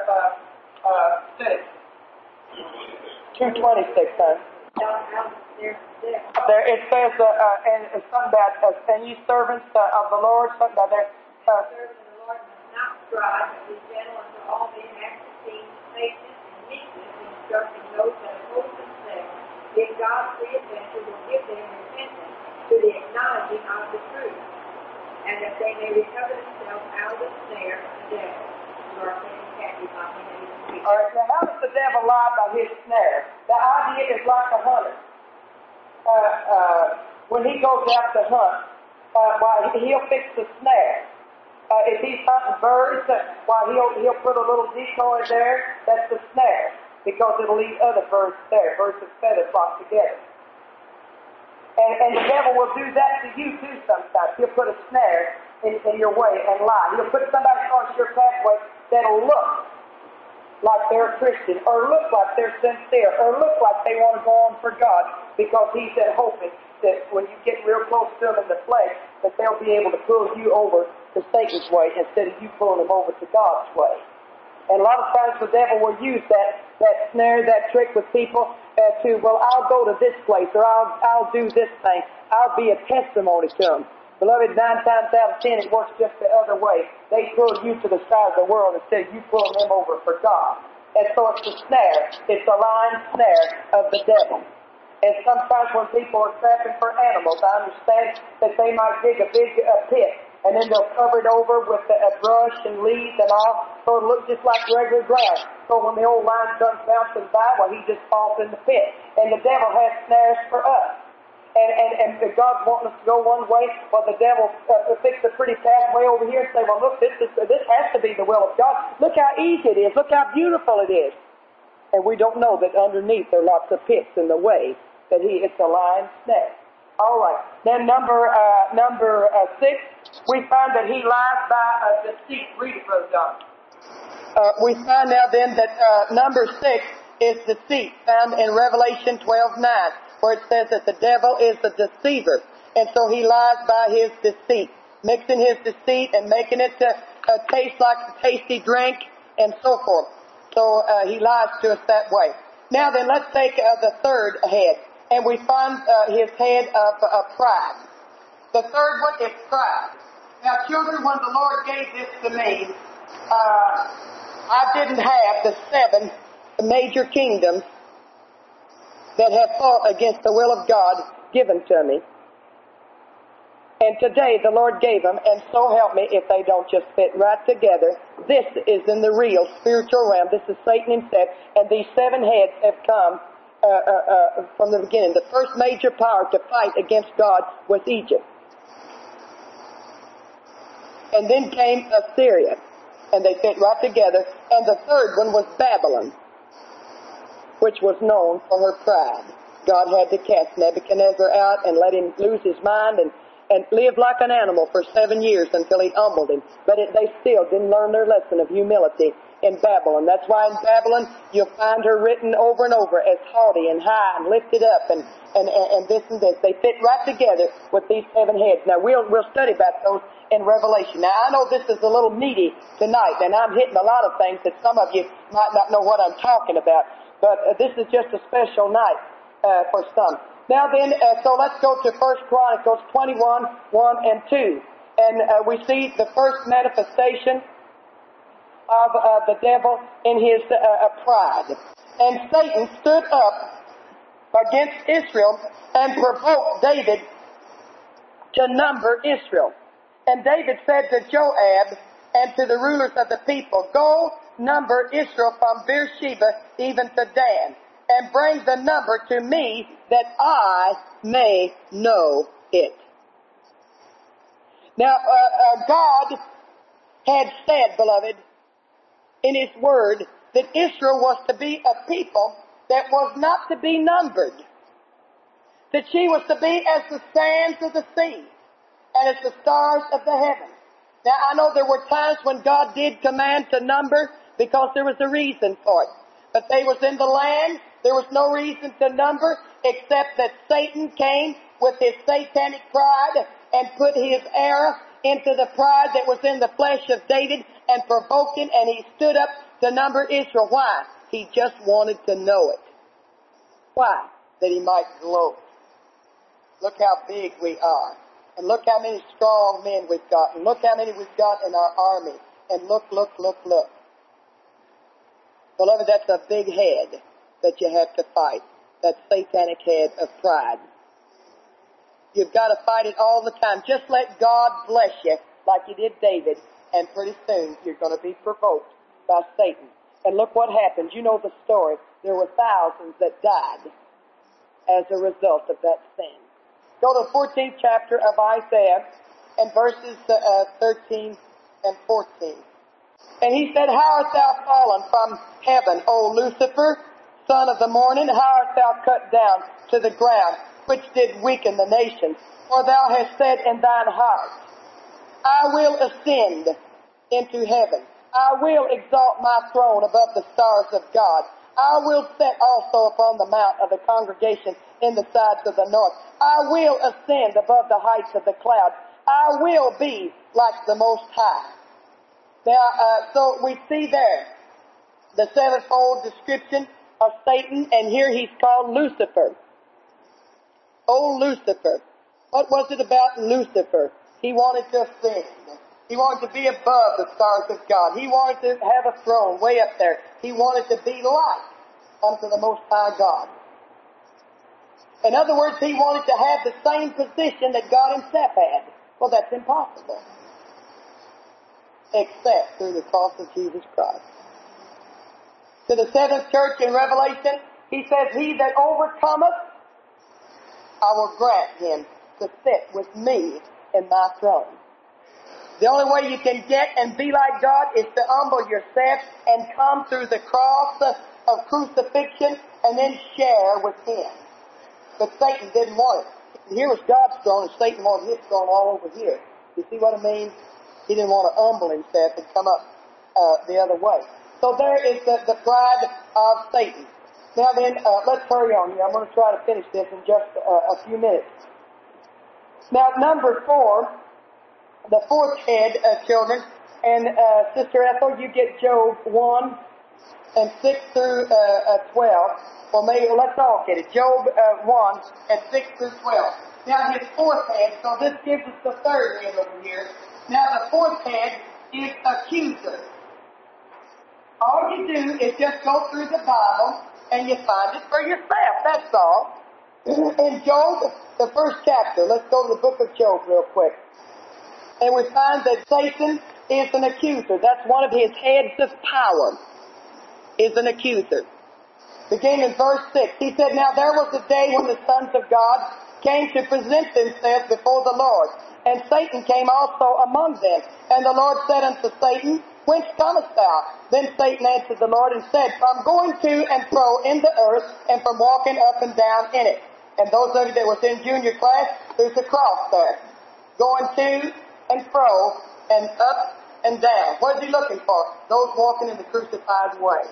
2:26, son. There it says, and something about, and ye servants of the Lord, something about there. Servants of the Lord must not strive, but be gentle unto all men, active, patience, and meekness, instructing those that oppose themselves. If God free adventure will give them repentance to the acknowledging of the truth, and that they may recover themselves out of the snare of the devil, who are taken captive by him and his people. All right, now how does the devil lie by his snare? The idea is like a hunter. When he goes out to hunt, he'll fix the snare. If he's hunting birds, he'll put a little decoy there. That's the snare, because it'll lead other birds there. Birds of feathers flock together. And the devil will do that to you too sometimes. He'll put a snare in your way and lie. He'll put somebody across your pathway that'll look like they're a Christian, or look like they're sincere, or look like they want to go on for God, because he's hoping that when you get real close to them in the flesh, that they'll be able to pull you over to Satan's way instead of you pulling them over to God's way. And a lot of times the devil will use that snare, that trick with people I'll go to this place, or I'll do this thing. I'll be a testimony to them. Beloved, 9 times out of 10 it works just the other way. They pull you to the side of the world instead of you pulling them over for God. And so it's a snare. It's a lying snare of the devil. And sometimes when people are trapping for animals, I understand that they might dig a big pit, and then they'll cover it over with a brush and leaves and all, so it'll look just like regular ground. So when the old lion comes bouncing by, well, he just falls in the pit. And the devil has snares for us. And God's wanting us to go one way, well, the devil fix a pretty pathway over here and say, well, look, this has to be the will of God. Look how easy it is. Look how beautiful it is. And we don't know that underneath there are lots of pits in the way, that it's a lion's snare. All right. Then number 6, we find that he lies by deceit. Read it, Brother John. We find now then that number 6 is deceit, found in Revelation 12:9, where it says that the devil is the deceiver. And so he lies by his deceit, mixing his deceit and making it taste like a tasty drink and so forth. So he lies to us that way. Now then, let's take the third head. And we find his head of pride. The third one is pride. Now, children, when the Lord gave this to me, I didn't have the 7 major kingdoms that have fought against the will of God given to me. And today the Lord gave them, and so help me if they don't just fit right together. This is in the real spiritual realm. This is Satan himself, and these 7 heads have come from the beginning. The first major power to fight against God was Egypt. And then came Assyria, and they fit right together. And the third one was Babylon, which was known for her pride. God had to cast Nebuchadnezzar out and let him lose his mind and live like an animal for 7 years until he humbled him. But they still didn't learn their lesson of humility in Babylon. That's why in Babylon you'll find her written over and over as haughty and high and lifted up and this and this. They fit right together with these 7 heads. Now we'll study about those in Revelation. Now I know this is a little meaty tonight, and I'm hitting a lot of things that some of you might not know what I'm talking about. But this is just a special night for some. Now then, so let's go to 1 Chronicles 21, 1 and 2. And we see the first manifestation of the devil in his pride. And Satan stood up against Israel and provoked David to number Israel. And David said to Joab and to the rulers of the people, "Go number Israel from Beersheba even to Dan, and bring the number to me that I may know it." Now, God had said, beloved, in His Word, that Israel was to be a people that was not to be numbered. That she was to be as the sands of the sea and as the stars of the heaven. Now, I know there were times when God did command to number because there was a reason for it. But they was in the land. There was no reason to number except that Satan came with his satanic pride and put his error into the pride that was in the flesh of David and provoked him, and he stood up to number Israel. Why? He just wanted to know it. Why? That he might gloat. Look how big we are. And look how many strong men we've got. And look how many we've got in our army. And look. Beloved, that's a big head that you have to fight. That satanic head of pride. You've got to fight it all the time. Just let God bless you like He did David, and pretty soon you're going to be provoked by Satan. And look what happened. You know the story. There were thousands that died as a result of that sin. Go to the 14th chapter of Isaiah and verses 13 and 14. And he said, "How art thou fallen from heaven, O Lucifer, son of the morning? How art thou cut down to the ground, which did weaken the nations? For thou hast said in thine heart, I will ascend into heaven. I will exalt my throne above the stars of God. I will set also upon the mount of the congregation in the sides of the north. I will ascend above the heights of the clouds. I will be like the Most High." Now, so we see there the sevenfold description of Satan, and here he's called Lucifer. Oh, Lucifer. What was it about Lucifer? He wanted to ascend. He wanted to be above the stars of God. He wanted to have a throne way up there. He wanted to be like unto the Most High God. In other words, he wanted to have the same position that God Himself had. Well, that's impossible. Except through the cross of Jesus Christ. To the seventh church in Revelation, He says, "He that overcometh, I will grant him to sit with me in my throne." The only way you can get and be like God is to humble yourself and come through the cross of crucifixion and then share with Him. But Satan didn't want it. Here was God's throne, and Satan wanted his throne all over here. You see what I mean? He didn't want to humble himself and come up the other way. So there is the pride of Satan. Now then, let's hurry on here. I'm going to try to finish this in just a few minutes. Now, number 4, the fourth head, children, and Sister Ethel, you get Job 1 and 6 through 12. Well, maybe let's all get it. Job 1 and 6 through 12. Now, his fourth head, so this gives us the third head over here. Now, the fourth head is accuser. All you do is just go through the Bible and you find it for yourself. That's all. In Job, the first chapter, let's go to the book of Job real quick. And we find that Satan is an accuser. That's one of his heads of power, is an accuser. Beginning in verse 6, he said, Now there was a day when the sons of God came to present themselves before the Lord, and Satan came also among them. And the Lord said unto Satan, Whence comest thou? Then Satan answered the Lord and said, From going to and fro in the earth, and from walking up and down in it. And those of you that was in junior class, there's a cross there. Going to and fro, and up and down. What is he looking for? Those walking in the crucified way.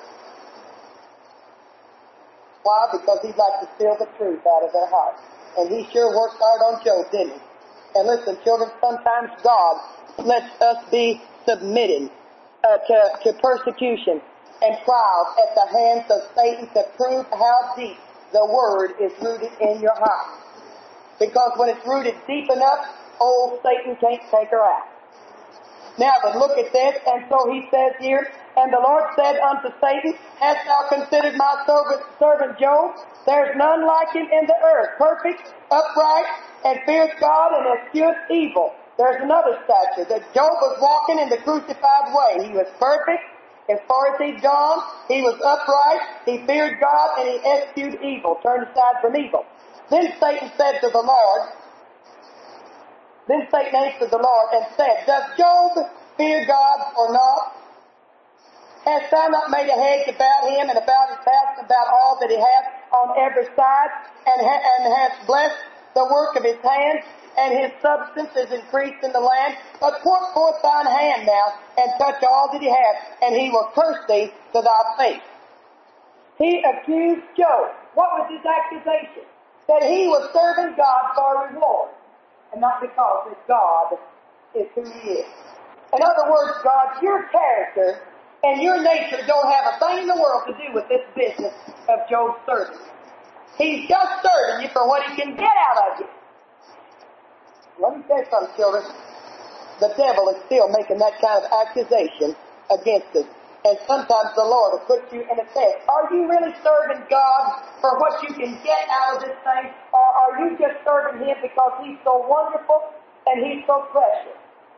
Why? Because he'd like to steal the truth out of their hearts. And he sure worked hard on Job, didn't he? And listen, children, sometimes God lets us be submitted to persecution and trials at the hands of Satan to prove how deep the Word is rooted in your heart. Because when it's rooted deep enough, old Satan can't take her out. Now, but look at this, and so he says here, And the Lord said unto Satan, Hast thou considered my servant Job? There's none like him in the earth, perfect, upright, and fears God, and escheweth evil. There's another statue, that Job was walking in the crucified way. He was perfect as far as he'd gone. He was upright, he feared God, and he eschewed evil, turned aside from evil. Then Satan answered the Lord and said, Does Job fear God or not? Hast thou not made a hedge about him and about his house and about all that he hath on every side, and hast blessed the work of his hands, and his substance is increased in the land? But put forth thine hand now, and touch all that he hath, and he will curse thee to thy face. He accused Job. What was his accusation? That he was serving God for a reward, and not because that God is who he is. In other words, God, your character and your nature don't have a thing in the world to do with this business of Job's serving. He's just serving you for what he can get out of you. Let me say something, children. The devil is still making that kind of accusation against us. And sometimes the Lord will put you in a test. Are you really serving God for what you can get out of this thing? Or are you just serving Him because He's so wonderful and He's so precious?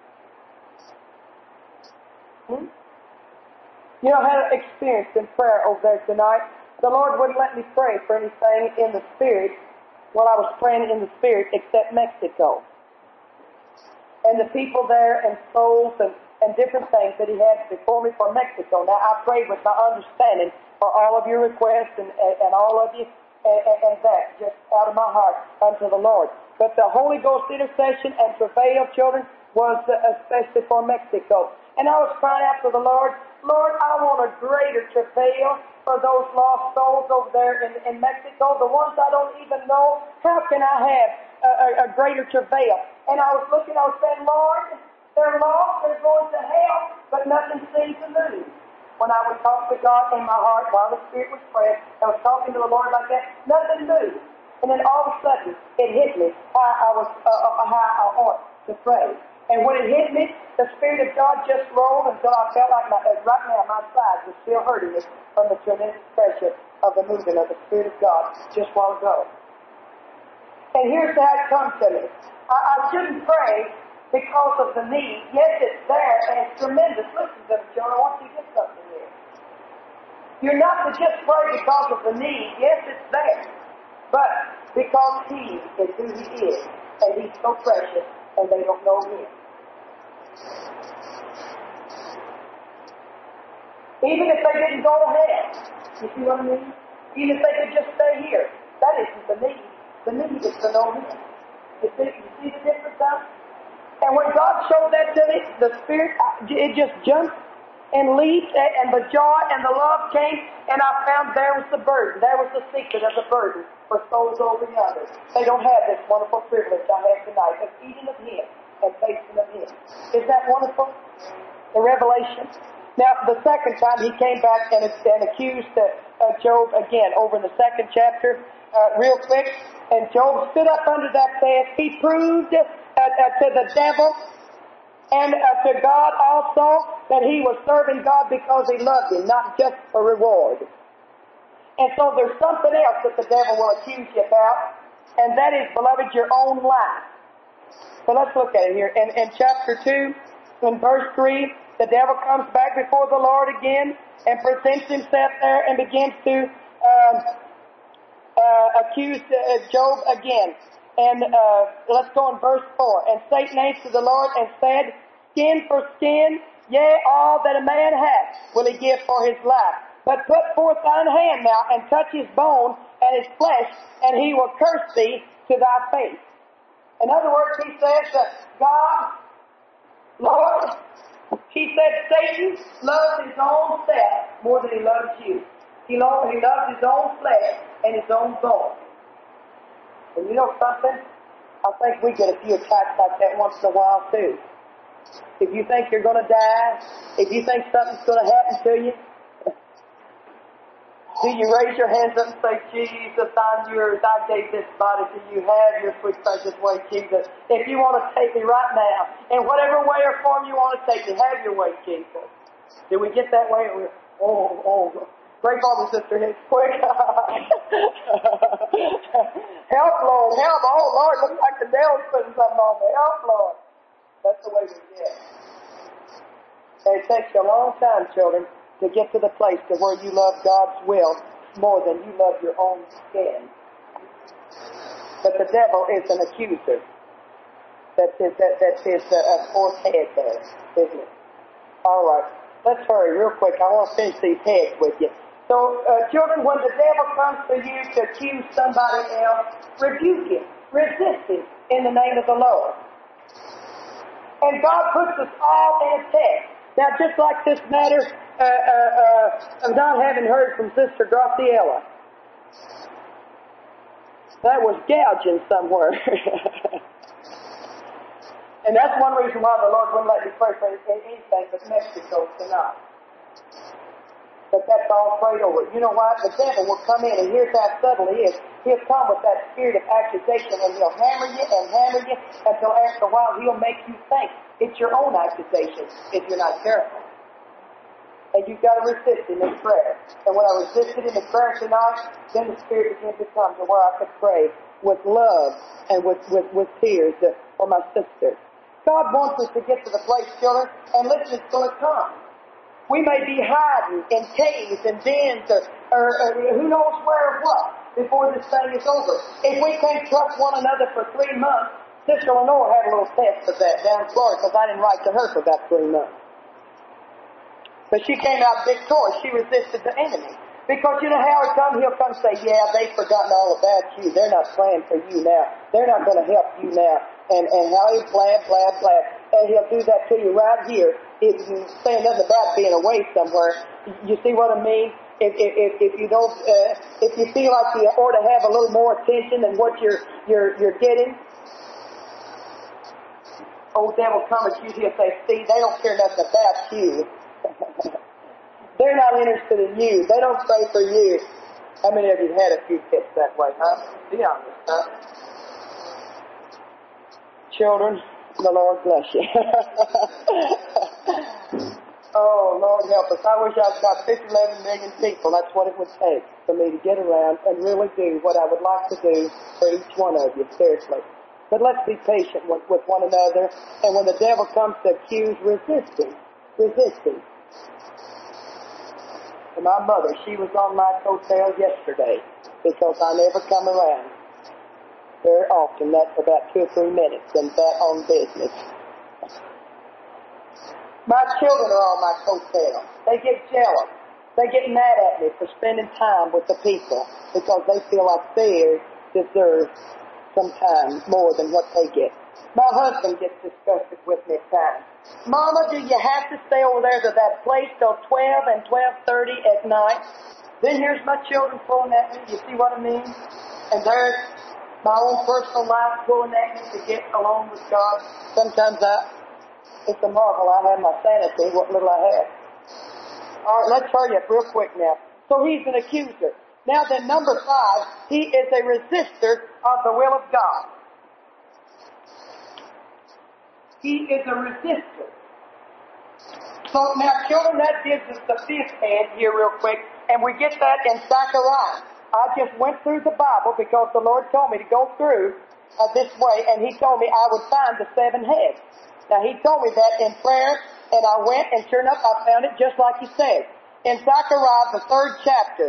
You know, I had an experience in prayer over there tonight. The Lord wouldn't let me pray for anything in the Spirit while I was praying in the Spirit except Mexico. And the people there and souls and different things that He had before me for Mexico. Now, I prayed with my understanding for all of your requests and all of you and that, just out of my heart unto the Lord. But the Holy Ghost intercession and travail, children, was especially for Mexico. And I was crying out to the Lord, Lord, I want a greater travail for those lost souls over there in Mexico, the ones I don't even know. How can I have a greater travail? And I was looking, I was saying, Lord, they're lost, they're going to hell, but nothing seems to move. When I would talk to God in my heart while the Spirit was praying, I was talking to the Lord like that, nothing moved. And then all of a sudden, it hit me how I ought to pray. And when it hit me, the Spirit of God just rolled until I felt like right now my side was still hurting me from the tremendous pressure of the movement of the Spirit of God just a while ago. And here's how it comes to me. I shouldn't pray because of the need. Yes, it's there, and it's tremendous. Listen to me, children. I want you to get something here. You're not to just pray because of the need. Yes, it's there. But because He is who He is, and He's so precious, and they don't know Him. Even if they didn't go to hell, you see what I mean? Even if they could just stay here, that isn't the need. The need is to know Him. You see the difference now? And when God showed that to me, the Spirit, it just jumped and leaped, and the joy and the love came, and I found there was the burden. There was the secret of the burden for souls over yonder. They don't have this wonderful privilege I have tonight of eating of Him and tasting of Him. Is that wonderful? The revelation. Now, the second time he came back and accused Job again over in the second chapter, real quick. And Job stood up under that test. He proved to the devil and to God also that he was serving God because he loved Him, not just for reward. And so there's something else that the devil will accuse you about, and that is, beloved, your own life. So let's look at it here. In chapter 2, in verse 3, the devil comes back before the Lord again and presents himself there and begins to accuse Job again. And let's go in verse 4. And Satan answered the Lord and said, skin for skin, yea, all that a man hath will he give for his life. But put forth thine hand now and touch his bone and his flesh, and he will curse thee to thy face. In other words, he says that God, Lord, he said Satan loves his own self more than he loves you. He loves his own flesh and his own bone. And you know something? I think we get a few attacks like that once in a while too. If you think you're going to die, if you think something's going to happen to you, do you raise your hands up and say, Jesus, I'm yours. I gave this body to you. Have your sweet precious way, Jesus. If you want to take me right now, in whatever way or form you want to take me, have your way, Jesus. Did we get that way? Pray for me, Sister Hicks, quick. Help, Lord. Help. Oh, Lord, looks like the devil's putting something on me. Help, Lord. That's the way we get. And it takes you a long time, children, to get to the place to where you love God's will more than you love your own skin. But the devil is an accuser. That's his fourth head there, isn't it? All right. Let's hurry real quick. I want to finish these heads with you. So, children, when the devil comes to you to accuse somebody else, rebuke him. Resist him in the name of the Lord. And God puts us all in a test. Now, just like this matter of not having heard from Sister Graciela. That was gouging somewhere. And that's one reason why the Lord wouldn't let me pray for anything but Mexico tonight. But that's all prayed over. You know why? The devil will come in, and here's how subtle he is. He'll come with that spirit of accusation, and he'll hammer you until after a while he'll make you think it's your own accusation if you're not careful. And you've got to resist him in prayer. And when I resisted him in prayer tonight, then the Spirit began to come to where I could pray with love and with tears for my sister. God wants us to get to the place, children, and listen, it's going to come. We may be hiding in caves and dens or who knows where or what before this thing is over. If we can't trust one another for 3 months, Sister Lenore had a little test of that down in Florida because I didn't write to her for about 3 months. But she came out victorious. She resisted the enemy. Because you know how it comes? He'll come and say, yeah, they've forgotten all about you. They're not praying for you now. They're not going to help you now. And how he's blab. And he'll do that to you right here. If you say nothing about being away somewhere, you see what I mean? If you don't, if you feel like you ought to have a little more attention than what you're getting, old devil come at you, he'll say, see, they don't care nothing about you. They're not interested in you. They don't pray for you. How many of you had a few tips that way, huh? Be honest, huh? Children, the Lord bless you. Oh, Lord help us. I wish I was about 11 million people. That's what it would take for me to get around and really do what I would like to do for each one of you, seriously. But let's be patient with one another. And when the devil comes to accuse, resist him. Resist him. And my mother, she was on my coattail yesterday because I never come around very often. That's about 2 or 3 minutes, and that on business. My children are on my coattail. They get jealous. They get mad at me for spending time with the people because they feel like they deserve sometimes more than what they get. My husband gets disgusted with me at times. Mama, do you have to stay over there to that place till 12 and 12:30 at night? Then here's my children pulling at me. You see what I mean? And there's my own personal life pulling at me to get along with God. Sometimes it's a marvel I have my sanity, what little I have. All right, let's hurry up real quick now. So he's an accuser. Now then, number 5, he is a resistor of the will of God. He is a resistor. So now, children, that gives us the 5th head here real quick. And we get that in Zechariah. I just went through the Bible because the Lord told me to go through this way, and He told me I would find the 7 heads. Now, He told me that in prayer, and I went, and sure enough, I found it just like He said. In Zechariah, the 3rd chapter,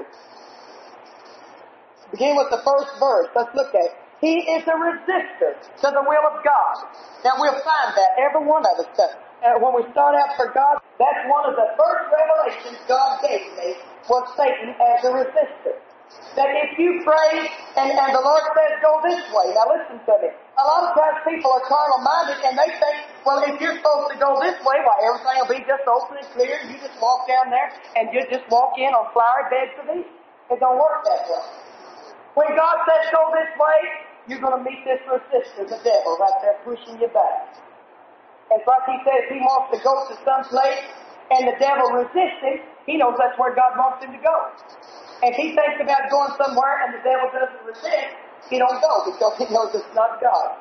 begin with the first verse. Let's look at it. He is a resistor to the will of God. Now, we'll find that, every one of us does. When we start out for God, that's one of the first revelations God gave me, was Satan as a resistor. That if you pray and the Lord says go this way, now listen to me. A lot of times people are carnal-minded and they think, well, if you're supposed to go this way, why everything will be just open and clear. You just walk down there and you just walk in on flowery beds of ease. It don't work that way. When God says go this way, you're going to meet this resistor, the devil, right there pushing you back. It's like He says He wants to go to some place and the devil resists Him. He knows that's where God wants Him to go. If He thinks about going somewhere and the devil doesn't resist, He don't go because He knows it's not God.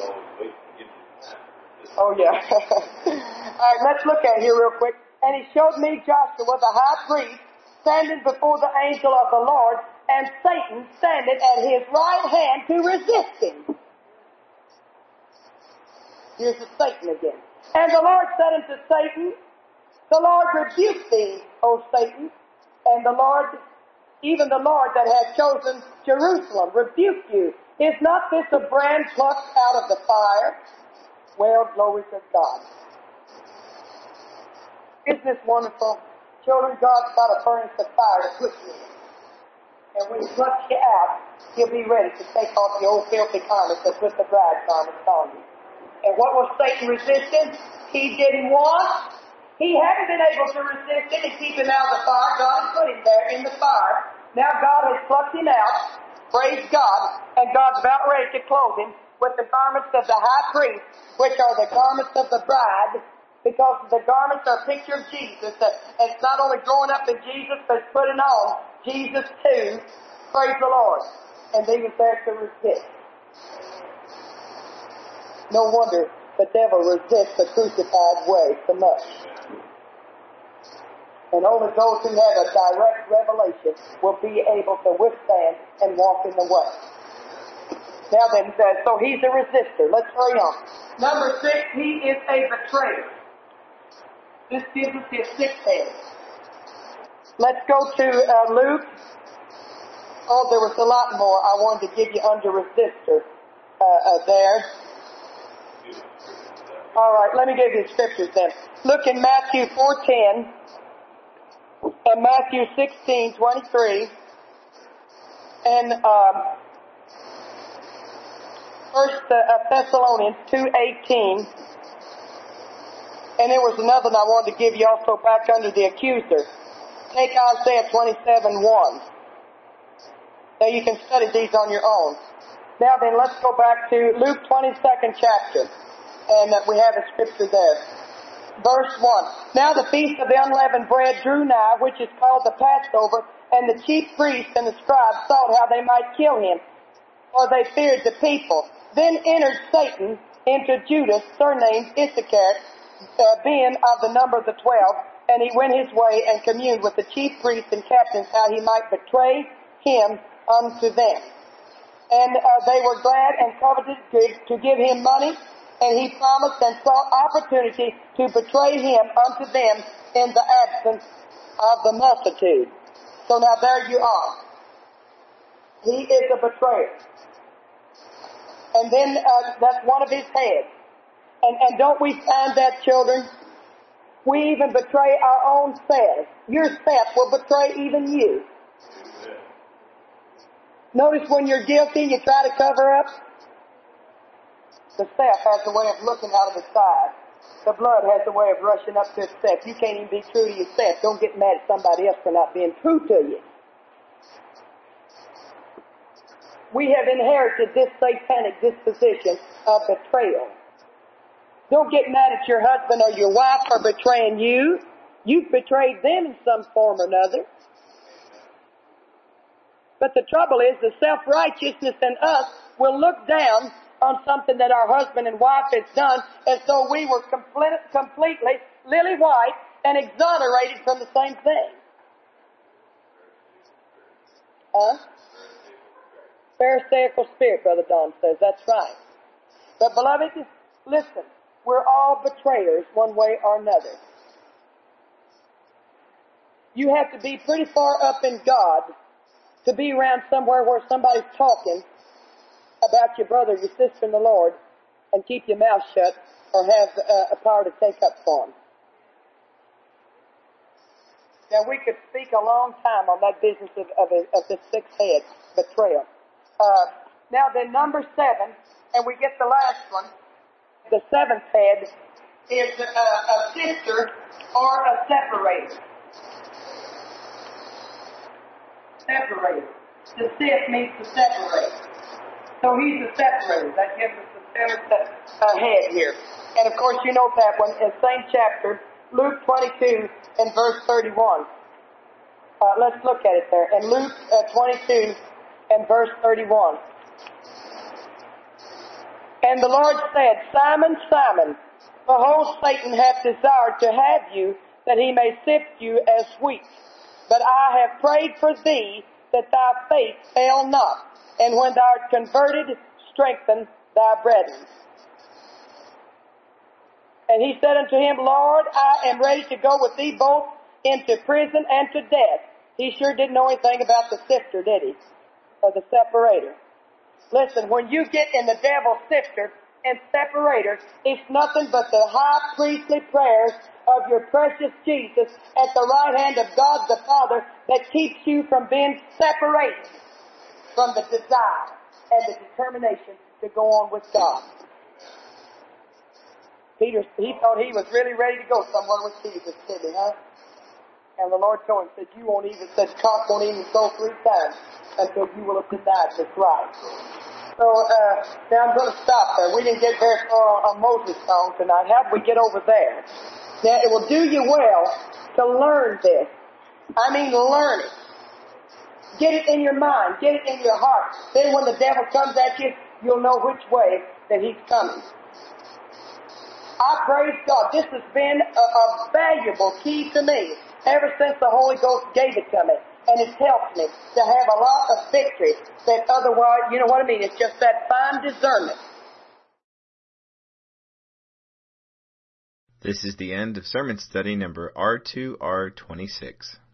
Oh, yeah. All right, let's look at it here real quick. And He showed me Joshua, the high priest, standing before the angel of the Lord, and Satan standing at his right hand to resist him. Here's the Satan again. And the Lord said unto Satan, the Lord rebuke thee, O Satan, and the Lord, even the Lord that hath chosen Jerusalem, rebuke you. Is not this a brand plucked out of the fire? Well, glory to God. Isn't this wonderful? Children, God's got a furnace of fire to put you in. And when He plucks you out, He'll be ready to take off the old filthy garments that put the bride garments on you. And what was Satan resisting? He didn't want. He hadn't been able to resist it and keep him out of the fire. God had put him there in the fire. Now God has plucked him out. Praise God. And God's about ready to clothe him with the garments of the high priest, which are the garments of the bride, because the garments are a picture of Jesus. And it's not only growing up in Jesus, but it's putting on Jesus too. Praise the Lord. And He was there to resist. No wonder the devil resists the crucified way so much. And only those who have a direct revelation will be able to withstand and walk in the way. Now then, so he's a resistor. Let's hurry on. Number 6, he is a betrayer. This gives us his 6th head. Let's go to Luke. Oh, there was a lot more I wanted to give you under resistor there. All right, let me give you the scriptures then. Look in Matthew 4:10 and Matthew 16:23 and 1 Thessalonians 2:18. And there was another one I wanted to give you also back under the accuser. Take Isaiah 27:1. Now you can study these on your own. Now then, let's go back to Luke 22nd chapter. And we have a scripture there. Verse 1. Now the feast of the unleavened bread drew nigh, which is called the Passover, and the chief priests and the scribes sought how they might kill him, for they feared the people. Then entered Satan into Judas, surnamed Issachar, being of the number of the 12, and he went his way and communed with the chief priests and captains how he might betray him unto them. And they were glad and coveted to give him money, and he promised and sought opportunity to betray him unto them in the absence of the multitude. So now there you are. He is a betrayer. And then that's one of his heads. And don't we find that, children? We even betray our own self. Your self will betray even you. Notice when you're guilty, you try to cover up. The self has a way of looking out of the side. The blood has a way of rushing up to itself. You can't even be true to yourself. Don't get mad at somebody else for not being true to you. We have inherited this satanic disposition of betrayal. Don't get mad at your husband or your wife for betraying you. You've betrayed them in some form or another. But the trouble is, the self-righteousness in us will look down on something that our husband and wife has done as though we were completely lily white and exonerated from the same thing. Huh? Pharisaical spirit, Brother Don says. That's right. But beloved, listen, we're all betrayers one way or another. You have to be pretty far up in God to be around somewhere where somebody's talking about your brother, your sister in the Lord, and keep your mouth shut or have a power to take up for them. Now, we could speak a long time on that business of the sixth head, betrayal. Now then, number 7, and we get the last one. The 7th head is a sister or a separator. Separator. The sith means to separate. So he's a separator. That gives us the 7th head here. And of course, you know that one in the same chapter, Luke 22 and verse 31. Let's look at it there. In Luke 22 and verse 31. And the Lord said, Simon, Simon, behold, Satan hath desired to have you, that he may sift you as wheat. But I have prayed for thee, that thy faith fail not. And when thou art converted, strengthen thy brethren. And he said unto him, Lord, I am ready to go with thee both into prison and to death. He sure didn't know anything about the sifter, did he? Or the separator. Listen, when you get in the devil's sifter and separator, it's nothing but the high priestly prayers of your precious Jesus at the right hand of God the Father that keeps you from being separated from the desire and the determination to go on with God. Peter, he thought he was really ready to go somewhere with Jesus, didn't he, huh? And the Lord told him, said, cock won't even go 3 times until you will have denied this right. So, now I'm going to stop there. We didn't get very far on Moses' song tonight. How did we get over there? Now, it will do you well to learn this. I mean, learn it. Get it in your mind. Get it in your heart. Then when the devil comes at you, you'll know which way that he's coming. I praise God. This has been a valuable key to me ever since the Holy Ghost gave it to me. And it's helped me to have a lot of victory that otherwise, you know what I mean, it's just that fine discernment. This is the end of sermon study number R2R26.